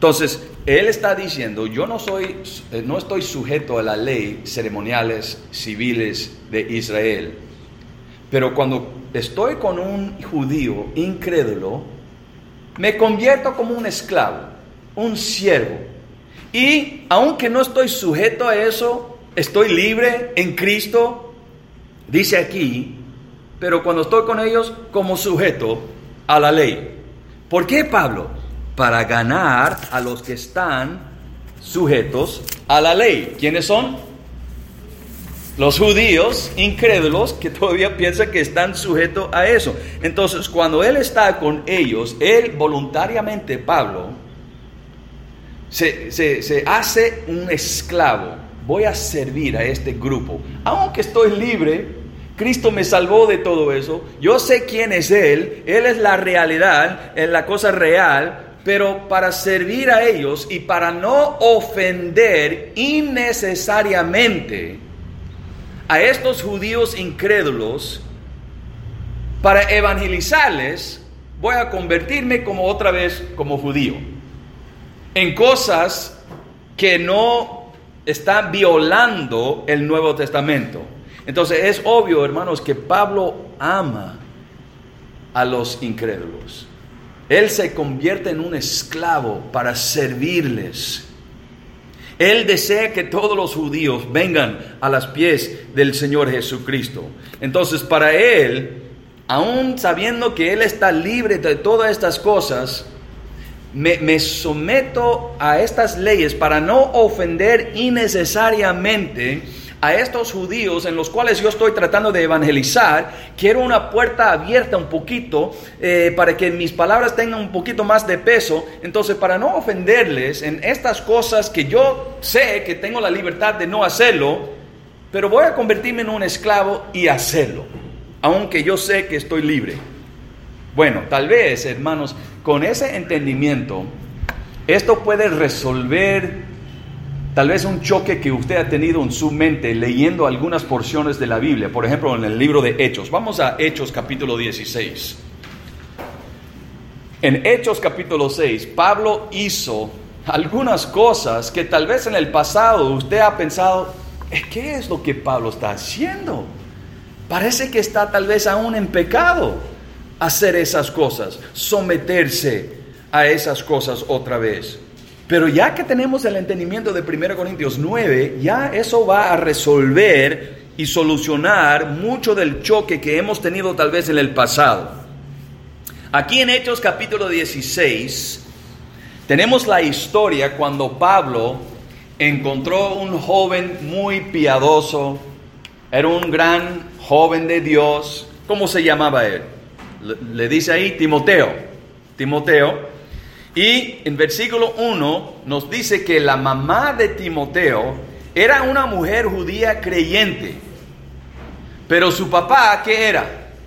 Entonces, él está diciendo, yo no soy, no estoy sujeto a la ley ceremoniales civiles de Israel, pero cuando estoy con un judío incrédulo, me convierto como un esclavo, un siervo. Y aunque no estoy sujeto a eso, estoy libre en Cristo, dice aquí, pero cuando estoy con ellos, como sujeto a la ley. ¿Por qué, Pablo? Para ganar a los que están sujetos a la ley. ¿Quiénes son? Los judíos incrédulos que todavía piensan que están sujetos a eso. Entonces, cuando él está con ellos, él voluntariamente, Pablo, se, se, se hace un esclavo. Voy a servir a este grupo. Aunque estoy libre, Cristo me salvó de todo eso. Yo sé quién es Él. Él es la realidad, es la cosa real. Pero para servir a ellos y para no ofender innecesariamente a estos judíos incrédulos, para evangelizarles, voy a convertirme como otra vez como judío, en cosas que no están violando el Nuevo Testamento. Entonces es obvio, hermanos, que Pablo ama a los incrédulos. Él se convierte en un esclavo para servirles. Él desea que todos los judíos vengan a los pies del Señor Jesucristo. Entonces, para Él, aún sabiendo que Él está libre de todas estas cosas, me, me someto a estas leyes para no ofender innecesariamente a estos judíos en los cuales yo estoy tratando de evangelizar. Quiero una puerta abierta un poquito eh, para que mis palabras tengan un poquito más de peso. Entonces, para no ofenderles en estas cosas que yo sé que tengo la libertad de no hacerlo, pero voy a convertirme en un esclavo y hacerlo, aunque yo sé que estoy libre. Bueno, tal vez, hermanos, con ese entendimiento, esto puede resolver tal vez un choque que usted ha tenido en su mente leyendo algunas porciones de la Biblia. Por ejemplo, en el libro de Hechos. Vamos a Hechos capítulo dieciséis. En Hechos capítulo seis, Pablo hizo algunas cosas que tal vez en el pasado usted ha pensado, ¿qué es lo que Pablo está haciendo? Parece que está tal vez aún en pecado hacer esas cosas, someterse a esas cosas otra vez. Pero ya que tenemos el entendimiento de primera Corintios nueve, ya eso va a resolver y solucionar mucho del choque que hemos tenido tal vez en el pasado. Aquí en Hechos capítulo dieciséis, tenemos la historia cuando Pablo encontró un joven muy piadoso, era un gran joven de Dios. ¿Cómo se llamaba él? Le, le dice ahí Timoteo, Timoteo. Y en versículo uno nos dice que la mamá de Timoteo era una mujer judía creyente. Pero su papá, ¿qué era?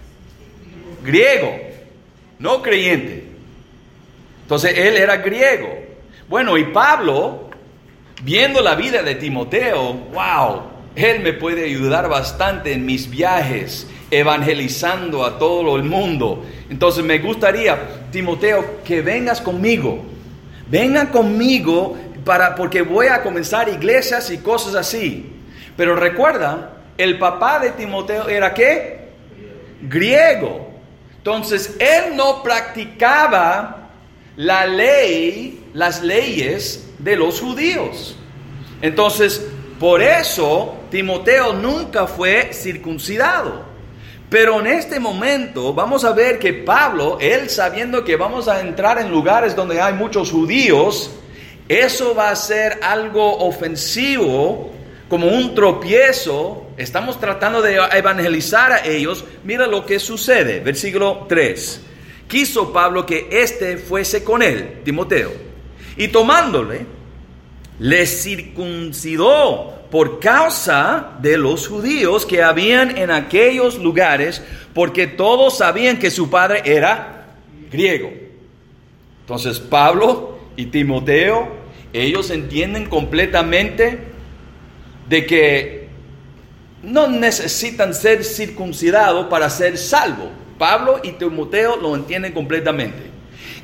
Griego, no creyente. Entonces él era griego. Bueno, y Pablo, viendo la vida de Timoteo, wow, él me puede ayudar bastante en mis viajes, evangelizando a todo el mundo. Entonces me gustaría, Timoteo, que vengas conmigo. Vengan conmigo para, porque voy a comenzar iglesias y cosas así. Pero recuerda, el papá de Timoteo era ¿qué? Griego. Entonces él no practicaba la ley, las leyes de los judíos. Entonces, por eso Timoteo nunca fue circuncidado. Pero en este momento vamos a ver que Pablo, él sabiendo que vamos a entrar en lugares donde hay muchos judíos, eso va a ser algo ofensivo, como un tropiezo. Estamos tratando de evangelizar a ellos. Mira lo que sucede, versículo tres. Quiso Pablo que éste fuese con él, Timoteo, y tomándole, le circuncidó por causa de los judíos que habían en aquellos lugares, porque todos sabían que su padre era griego. Entonces Pablo y Timoteo, ellos entienden completamente de que no necesitan ser circuncidados para ser salvos. Pablo y Timoteo lo entienden completamente.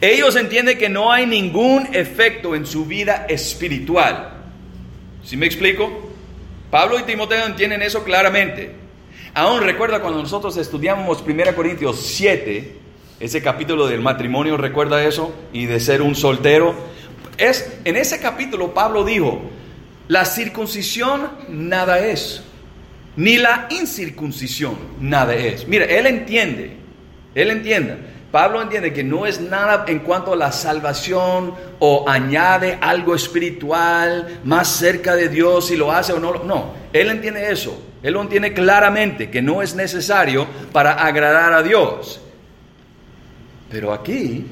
Ellos entienden que no hay ningún efecto en su vida espiritual. ¿Sí me explico? Pablo y Timoteo entienden eso claramente. Aún recuerda cuando nosotros estudiamos primera Corintios siete, ese capítulo del matrimonio, ¿recuerda eso? Y de ser un soltero. Es, en ese capítulo Pablo dijo, la circuncisión nada es, ni la incircuncisión nada es. Mira, él entiende, él entiende. Pablo entiende que no es nada en cuanto a la salvación o añade algo espiritual más cerca de Dios si lo hace o no. No, él entiende eso. Él lo entiende claramente, que no es necesario para agradar a Dios. Pero aquí,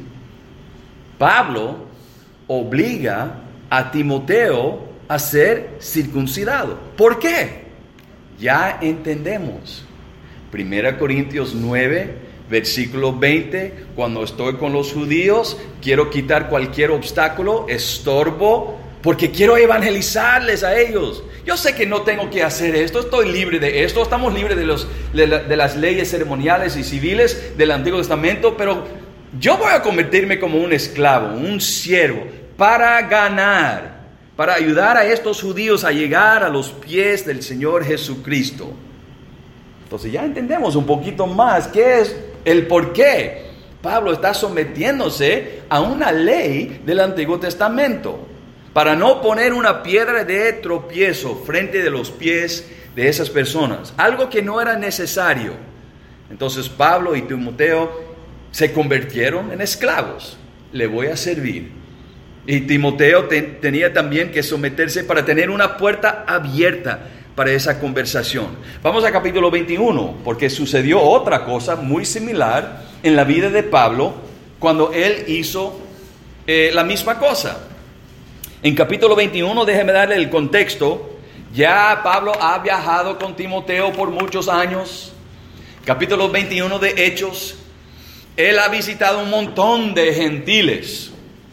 Pablo obliga a Timoteo a ser circuncidado. ¿Por qué? Ya entendemos. Primera Corintios nueve, versículo veinte, cuando estoy con los judíos, quiero quitar cualquier obstáculo, estorbo, porque quiero evangelizarles a ellos. Yo sé que no tengo que hacer esto, estoy libre de esto, estamos libres de, los, de, la, de las leyes ceremoniales y civiles del Antiguo Testamento, pero yo voy a convertirme como un esclavo, un siervo, para ganar, para ayudar a estos judíos a llegar a los pies del Señor Jesucristo. Entonces ya entendemos un poquito más qué es el por qué Pablo está sometiéndose a una ley del Antiguo Testamento, para no poner una piedra de tropiezo frente de los pies de esas personas, algo que no era necesario. Entonces Pablo y Timoteo se convirtieron en esclavos. Le voy a servir. Y Timoteo te, tenía también que someterse para tener una puerta abierta para esa conversación. Vamos a capítulo veintiuno, porque sucedió otra cosa muy similar en la vida de Pablo cuando él hizo eh, la misma cosa. En capítulo veintiuno, déjeme darle el contexto. Ya Pablo ha viajado con Timoteo por muchos años. Capítulo veintiuno de Hechos. Él ha visitado un montón de gentiles.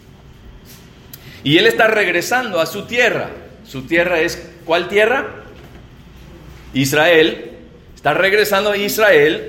Y él está regresando a su tierra. Su tierra es, ¿cuál tierra? Israel. Está regresando a Israel.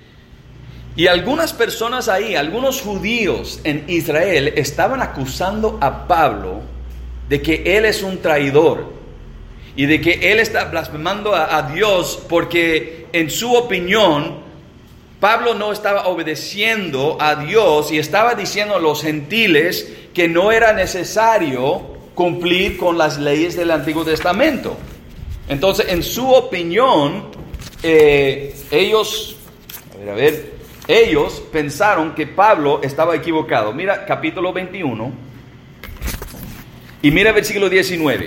Y algunas personas ahí, algunos judíos en Israel, estaban acusando a Pablo de que él es un traidor y de que él está blasfemando a, a Dios, porque en su opinión Pablo no estaba obedeciendo a Dios y estaba diciendo a los gentiles que no era necesario cumplir con las leyes del Antiguo Testamento. Entonces, en su opinión, eh, ellos, a ver, a ver, ellos pensaron que Pablo estaba equivocado. Mira capítulo veintiuno. Y mira versículo diecinueve.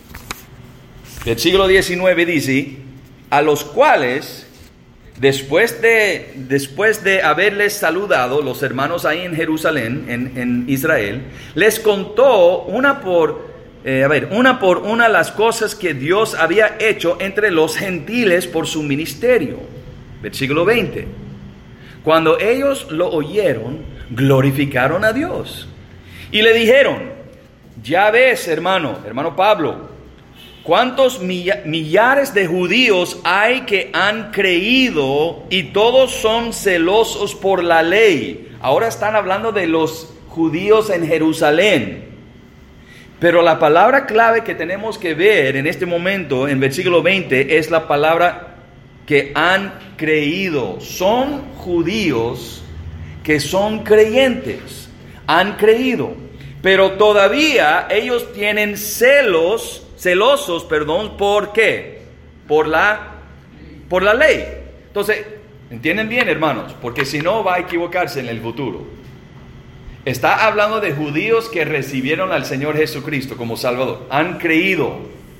Versículo diecinueve dice: a los cuales, después de, después de haberles saludado, los hermanos ahí en Jerusalén, en, en Israel, les contó una por, eh, a ver, una por una las cosas que Dios había hecho entre los gentiles por su ministerio. Versículo veinte. Cuando ellos lo oyeron, glorificaron a Dios y le dijeron: ya ves, hermano, hermano Pablo, cuántos millares de judíos hay que han creído y todos son celosos por la ley. Ahora están hablando de los judíos en Jerusalén. Pero la palabra clave que tenemos que ver en este momento, en versículo veinte, es la palabra que han creído. Son judíos que son creyentes, han creído. Pero todavía ellos tienen celos, celosos, perdón, ¿por qué? Por la, por la ley. Entonces, ¿entienden bien, hermanos? Porque si no, va a equivocarse en el futuro. Está hablando de judíos que recibieron al Señor Jesucristo como Salvador. Han creído.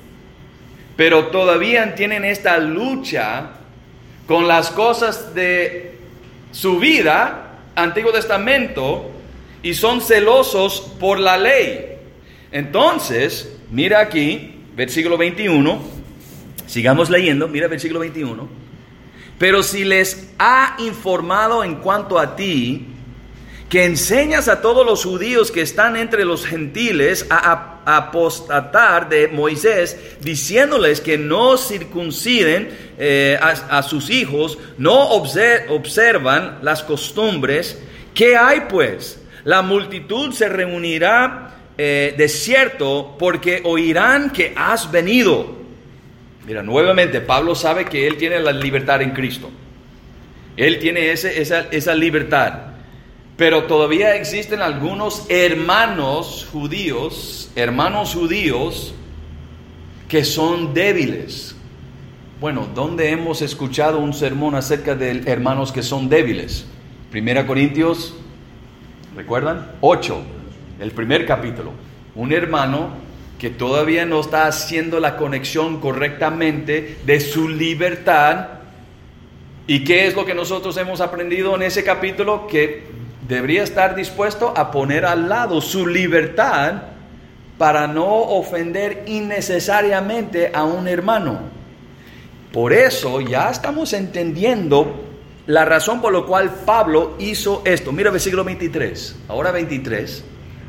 Pero todavía tienen esta lucha con las cosas de su vida, Antiguo Testamento, y son celosos por la ley. Entonces, mira aquí, versículo veintiuno, sigamos leyendo, mira versículo veintiuno. Pero si les ha informado en cuanto a ti, que enseñas a todos los judíos que están entre los gentiles a apostatar de Moisés, diciéndoles que no circunciden eh, a, a sus hijos, no observan las costumbres, ¿qué hay pues? La multitud se reunirá eh, de cierto porque oirán que has venido. Mira, nuevamente Pablo sabe que él tiene la libertad en Cristo. Él tiene ese, esa, esa libertad. Pero todavía existen algunos hermanos judíos, hermanos judíos que son débiles. Bueno, ¿dónde hemos escuchado un sermón acerca de hermanos que son débiles? Primera Corintios, ¿recuerdan? ocho, el primer capítulo. Un hermano que todavía no está haciendo la conexión correctamente de su libertad. ¿Y qué es lo que nosotros hemos aprendido en ese capítulo? Que debería estar dispuesto a poner al lado su libertad para no ofender innecesariamente a un hermano. Por eso ya estamos entendiendo la razón por la cual Pablo hizo esto. Mira versículo veintitrés. Ahora veintitrés.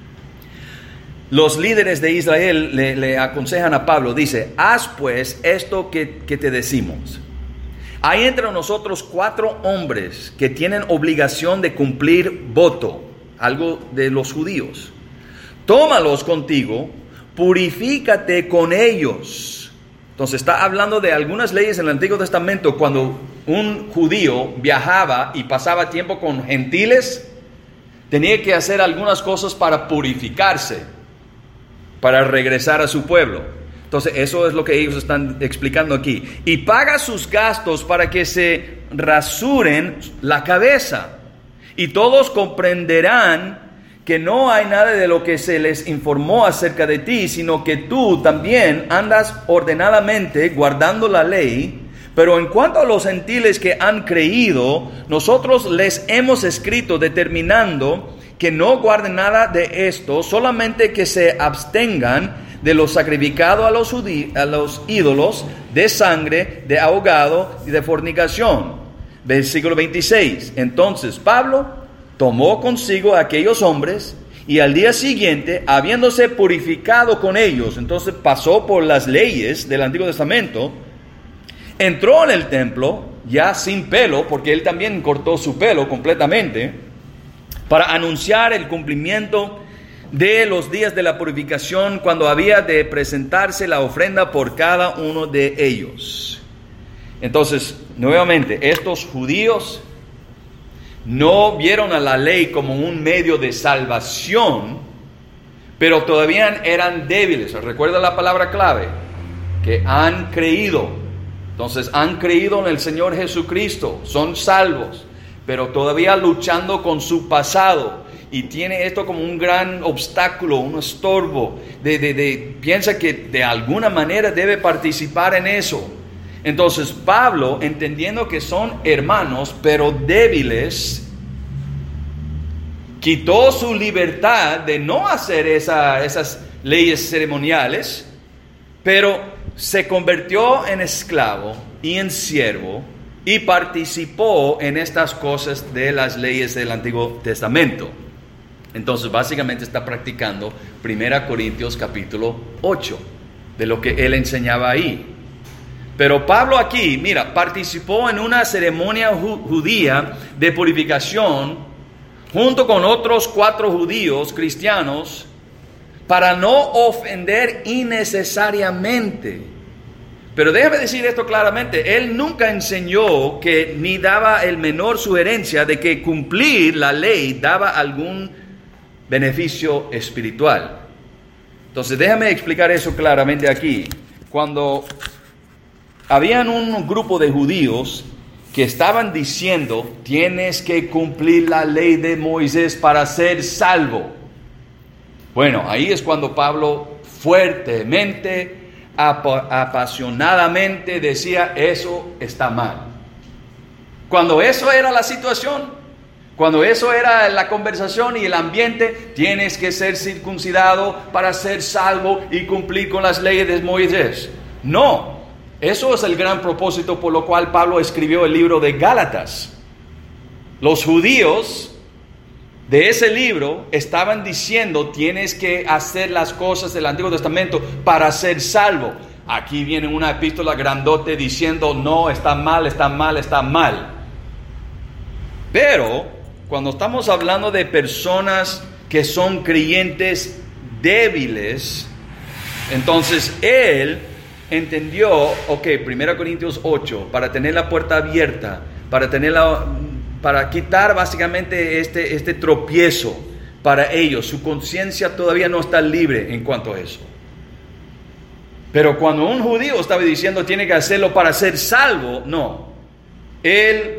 Los líderes de Israel le, le aconsejan a Pablo. Dice, haz pues esto que, que te decimos. Hay entre nosotros cuatro hombres que tienen obligación de cumplir voto, algo de los judíos. Tómalos contigo, purifícate con ellos. Entonces está hablando de algunas leyes en el Antiguo Testamento. Cuando un judío viajaba y pasaba tiempo con gentiles, tenía que hacer algunas cosas para purificarse, para regresar a su pueblo. Entonces eso es lo que ellos están explicando aquí. Y paga sus gastos para que se rasuren la cabeza. Y todos comprenderán que no hay nada de lo que se les informó acerca de ti, sino que tú también andas ordenadamente guardando la ley. Pero en cuanto a los gentiles que han creído, nosotros les hemos escrito determinando que no guarden nada de esto, solamente que se abstengan de lo sacrificado a los, judí- a los ídolos, de sangre, de ahogado y de fornicación. Versículo veintiséis. Entonces Pablo tomó consigo a aquellos hombres y al día siguiente, habiéndose purificado con ellos, entonces pasó por las leyes del Antiguo Testamento, entró en el templo ya sin pelo, porque él también cortó su pelo completamente, para anunciar el cumplimiento de los días de la purificación, cuando había de presentarse la ofrenda por cada uno de ellos. Entonces, nuevamente, estos judíos no vieron a la ley como un medio de salvación, pero todavía eran débiles. ¿Recuerda la palabra clave? Que han creído. Entonces, han creído en el Señor Jesucristo, son salvos, pero todavía luchando con su pasado. Y tiene esto como un gran obstáculo, un estorbo. De, de, de, piensa que de alguna manera debe participar en eso. Entonces Pablo, entendiendo que son hermanos, pero débiles, quitó su libertad de no hacer esa, esas leyes ceremoniales, pero se convirtió en esclavo y en siervo y participó en estas cosas de las leyes del Antiguo Testamento. Entonces básicamente está practicando Primera Corintios capítulo ocho, de lo que él enseñaba ahí. Pero Pablo aquí, mira, participó en una ceremonia ju- judía de purificación junto con otros cuatro judíos cristianos para no ofender innecesariamente. Pero déjame decir esto claramente, él nunca enseñó que ni daba el menor sugerencia de que cumplir la ley daba algún beneficio espiritual. Entonces déjame explicar eso claramente aquí. Cuando habían un grupo de judíos que estaban diciendo, tienes que cumplir la ley de Moisés para ser salvo. Bueno, ahí es cuando Pablo fuertemente, ap- apasionadamente decía, eso está mal. Cuando eso era la situación, cuando eso era la conversación y el ambiente, tienes que ser circuncidado para ser salvo y cumplir con las leyes de Moisés. No, eso es el gran propósito por lo cual Pablo escribió el libro de Gálatas. Los judíos de ese libro estaban diciendo, tienes que hacer las cosas del Antiguo Testamento para ser salvo. Aquí viene una epístola grandote diciendo, no, está mal, está mal, está mal. Pero cuando estamos hablando de personas que son creyentes débiles, entonces él entendió, ok, primera Corintios ocho, para tener la puerta abierta, para tener la, para quitar básicamente este, este tropiezo para ellos. Su conciencia todavía no está libre en cuanto a eso. Pero cuando un judío estaba diciendo tiene que hacerlo para ser salvo, no. Él,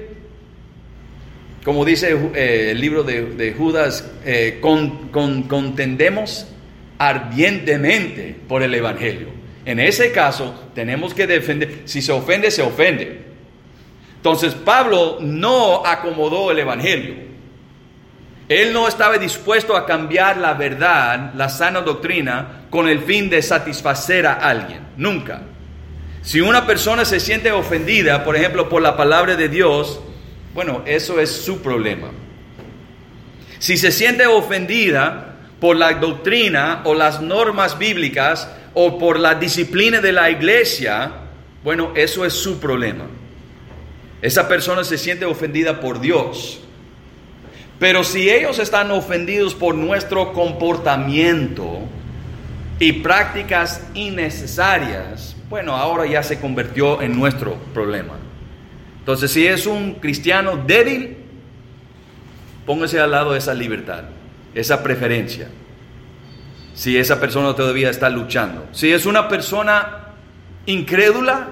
como dice eh, el libro de, de Judas, eh, con, con, contendemos ardientemente por el Evangelio. En ese caso tenemos que defender. Si se ofende, se ofende. Entonces Pablo no acomodó el Evangelio. Él no estaba dispuesto a cambiar la verdad, la sana doctrina, con el fin de satisfacer a alguien. Nunca. Si una persona se siente ofendida, por ejemplo, por la palabra de Dios, bueno, eso es su problema. Si se siente ofendida por la doctrina o las normas bíblicas o por la disciplina de la iglesia, bueno, eso es su problema. Esa persona se siente ofendida por Dios. Pero si ellos están ofendidos por nuestro comportamiento y prácticas innecesarias, bueno, ahora ya se convirtió en nuestro problema. Entonces, si es un cristiano débil, póngase al lado de esa libertad, esa preferencia. Si esa persona todavía está luchando. Si es una persona incrédula,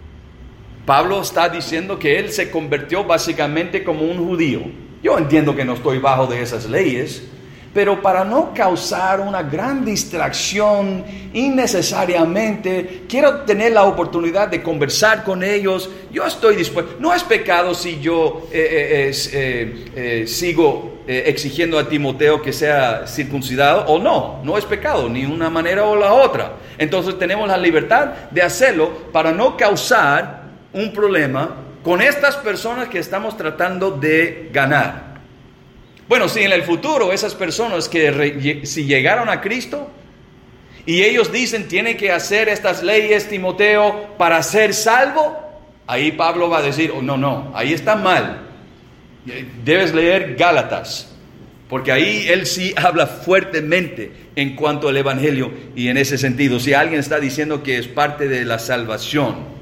Pablo está diciendo que él se convirtió básicamente como un judío. Yo entiendo que no estoy bajo de esas leyes, pero para no causar una gran distracción innecesariamente, quiero tener la oportunidad de conversar con ellos. Yo estoy dispuesto. No es pecado si yo eh, eh, eh, eh, sigo eh, exigiendo a Timoteo que sea circuncidado o no. No es pecado, ni una manera o la otra. Entonces tenemos la libertad de hacerlo para no causar un problema con estas personas que estamos tratando de ganar. Bueno, si en el futuro esas personas que re, si llegaron a Cristo y ellos dicen tienen que hacer estas leyes, Timoteo, para ser salvo, ahí Pablo va a decir, oh, no, no, ahí está mal. Debes leer Gálatas, porque ahí él sí habla fuertemente en cuanto al Evangelio y en ese sentido. Si alguien está diciendo que es parte de la salvación.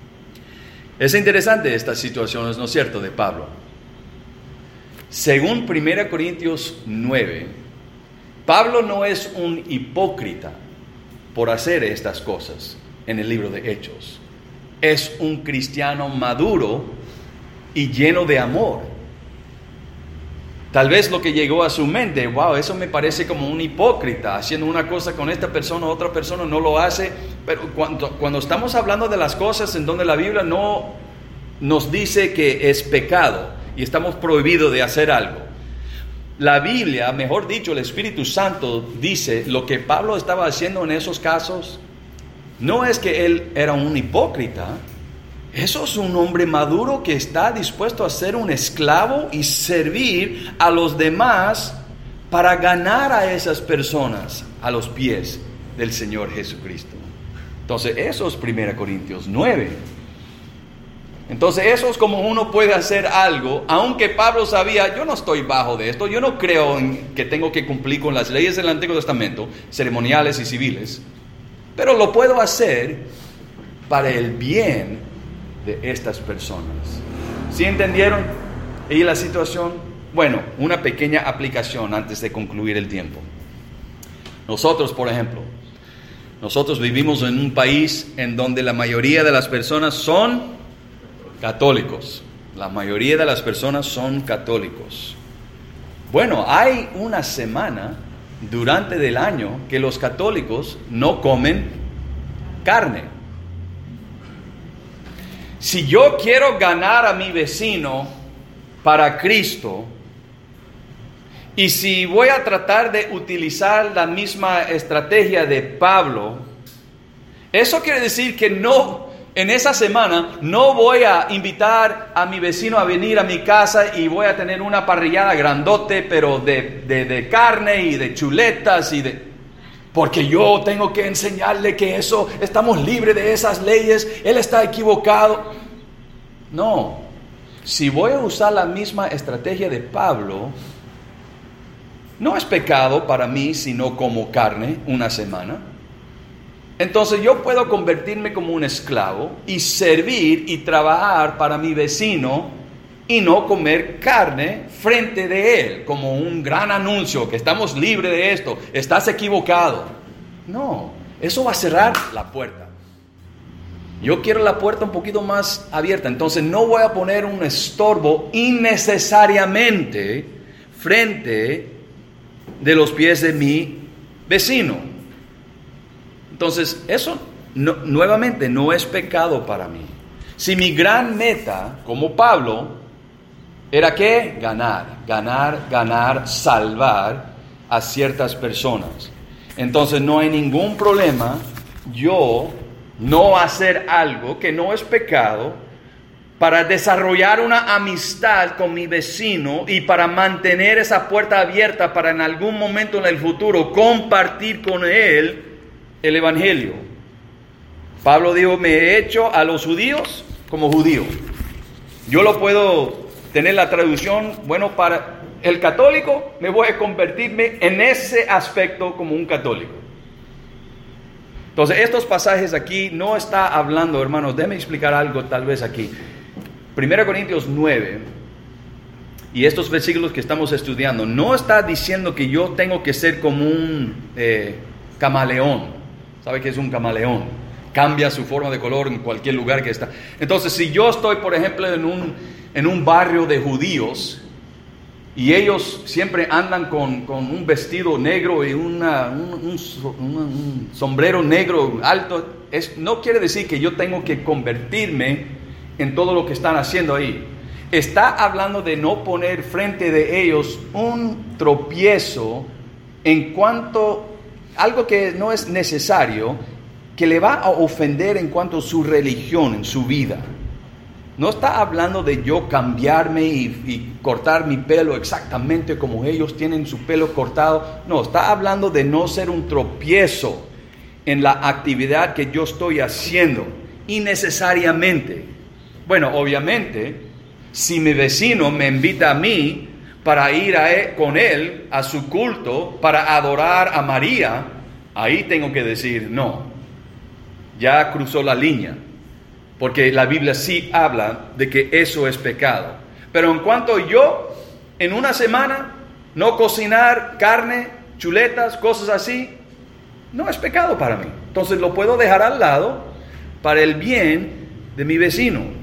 Es interesante estas situaciones, ¿no es cierto?, de Pablo. Según primera Corintios nueve, Pablo no es un hipócrita por hacer estas cosas en el libro de Hechos. Es un cristiano maduro y lleno de amor. Tal vez lo que llegó a su mente, wow, eso me parece como un hipócrita, haciendo una cosa con esta persona, otra persona no lo hace. Pero cuando, cuando estamos hablando de las cosas en donde la Biblia no nos dice que es pecado y estamos prohibidos de hacer algo, la Biblia, mejor dicho, el Espíritu Santo dice lo que Pablo estaba haciendo en esos casos. No es que él era un hipócrita. Eso es un hombre maduro que está dispuesto a ser un esclavo y servir a los demás para ganar a esas personas a los pies del Señor Jesucristo. Entonces, eso es primera Corintios nueve. Entonces, eso es como uno puede hacer algo, aunque Pablo sabía, yo no estoy bajo de esto, yo no creo en que tengo que cumplir con las leyes del Antiguo Testamento, ceremoniales y civiles, pero lo puedo hacer para el bien de estas personas. ¿Sí entendieron? ¿Y la situación? Bueno, una pequeña aplicación antes de concluir el tiempo. Nosotros, por ejemplo, nosotros vivimos en un país en donde la mayoría de las personas son católicos. La mayoría de las personas son católicos. Bueno, hay una semana durante el año que los católicos no comen carne. Si yo quiero ganar a mi vecino para Cristo, y si voy a tratar de utilizar la misma estrategia de Pablo, eso quiere decir que no, en esa semana no voy a invitar a mi vecino a venir a mi casa y voy a tener una parrillada grandote, pero de, de, de carne y de chuletas y de... Porque yo tengo que enseñarle que eso, estamos libres de esas leyes, él está equivocado. No, si voy a usar la misma estrategia de Pablo, no es pecado para mí si no como carne una semana. Entonces yo puedo convertirme como un esclavo y servir y trabajar para mi vecino y no comer carne frente de él, como un gran anuncio, que estamos libres de esto, estás equivocado. No, eso va a cerrar la puerta. Yo quiero la puerta un poquito más abierta, entonces no voy a poner un estorbo innecesariamente frente de los pies de mi vecino. Entonces eso no, nuevamente no es pecado para mí. Si mi gran meta, como Pablo, era que ganar, ganar, ganar, salvar a ciertas personas, entonces no hay ningún problema yo no hacer algo que no es pecado para desarrollar una amistad con mi vecino y para mantener esa puerta abierta para en algún momento en el futuro compartir con él el evangelio. Pablo dijo, me he hecho a los judíos como judío. Yo lo puedo tener la traducción, bueno, para el católico me voy a convertirme en ese aspecto como un católico. Entonces estos pasajes aquí no está hablando, hermanos, déjenme explicar algo tal vez aquí. Primera Corintios nueve y estos versículos que estamos estudiando, no está diciendo que yo tengo que ser como un eh, camaleón. ¿Sabe qué es un camaleón? Cambia su forma de color en cualquier lugar que está. Entonces, si yo estoy, por ejemplo, en un, en un barrio de judíos y ellos siempre andan con, con un vestido negro y una, un, un, un, un sombrero negro alto, es, no quiere decir que yo tengo que convertirme en todo lo que están haciendo ahí. Está hablando de no poner frente de ellos un tropiezo en cuanto algo que no es necesario, que le va a ofender en cuanto a su religión, en su vida. No está hablando de yo cambiarme y, y cortar mi pelo exactamente como ellos tienen su pelo cortado. No, está hablando de no ser un tropiezo en la actividad que yo estoy haciendo innecesariamente. Bueno, obviamente, si mi vecino me invita a mí para ir a él, con él a su culto, para adorar a María, ahí tengo que decir no, ya cruzó la línea, porque la Biblia sí habla de que eso es pecado. Pero en cuanto yo, en una semana, no cocinar carne, chuletas, cosas así, no es pecado para mí. Entonces lo puedo dejar al lado para el bien de mi vecino.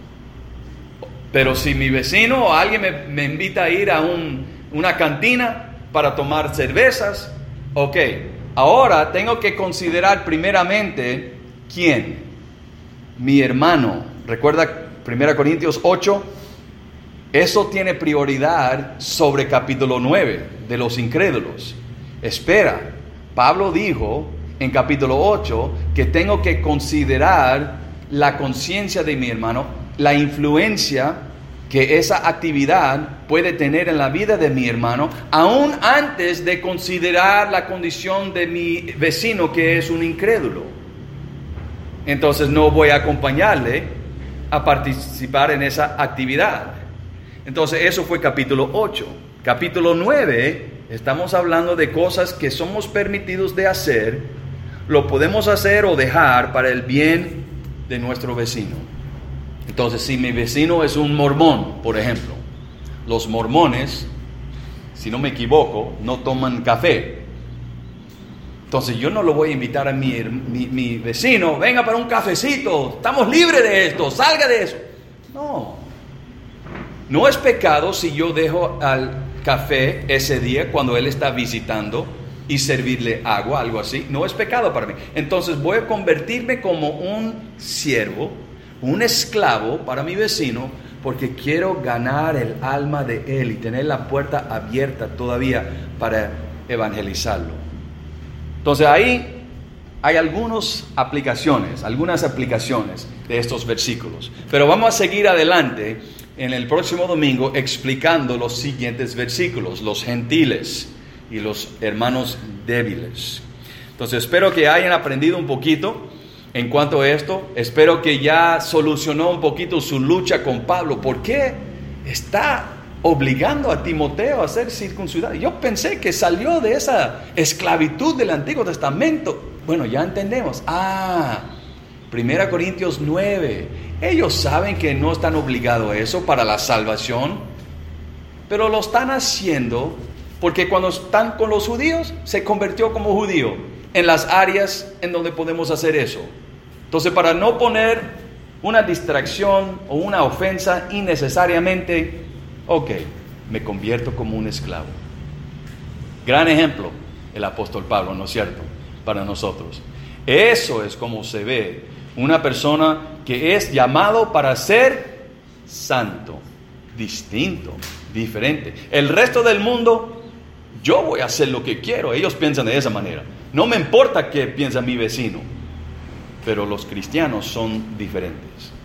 Pero si mi vecino o alguien me, me invita a ir a un, una cantina para tomar cervezas, ok, ahora tengo que considerar primeramente quién, mi hermano. Recuerda primera Corintios ocho, eso tiene prioridad sobre capítulo nueve de los incrédulos. Espera, Pablo dijo en capítulo ocho que tengo que considerar la conciencia de mi hermano, la influencia que esa actividad puede tener en la vida de mi hermano, aún antes de considerar la condición de mi vecino que es un incrédulo. Entonces no voy a acompañarle a participar en esa actividad. Entonces eso fue capítulo ocho. Capítulo nueve, estamos hablando de cosas que somos permitidos de hacer, lo podemos hacer o dejar para el bien de nuestro vecino. Entonces, si mi vecino es un mormón, por ejemplo, los mormones, si no me equivoco, no toman café. Entonces yo no lo voy a invitar a mi, mi, mi vecino, venga para un cafecito, estamos libres de esto, salga de eso. No, no es pecado si yo dejo al café ese día cuando él está visitando y servirle agua, algo así. No es pecado para mí. Entonces voy a convertirme como un siervo, un esclavo para mi vecino, porque quiero ganar el alma de él y tener la puerta abierta todavía para evangelizarlo. Entonces ahí hay algunas aplicaciones, algunas aplicaciones de estos versículos. Pero vamos a seguir adelante en el próximo domingo explicando los siguientes versículos, los gentiles y los hermanos débiles. Entonces espero que hayan aprendido un poquito en cuanto a esto. Espero que ya solucionó un poquito su lucha con Pablo. ¿Por qué está obligando a Timoteo a ser circuncidado? Yo pensé que salió de esa esclavitud del Antiguo Testamento. Bueno, ya entendemos. Ah, Primera Corintios nueve. Ellos saben que no están obligados a eso para la salvación, pero lo están haciendo porque cuando están con los judíos, se convirtió como judío en las áreas en donde podemos hacer eso. Entonces, para no poner una distracción o una ofensa innecesariamente, ok, me convierto como un esclavo. Gran ejemplo, el apóstol Pablo, ¿no es cierto? Para nosotros. Eso es como se ve una persona que es llamado para ser santo, distinto, diferente. El resto del mundo, yo voy a hacer lo que quiero. Ellos piensan de esa manera. No me importa qué piensa mi vecino. Pero los cristianos son diferentes.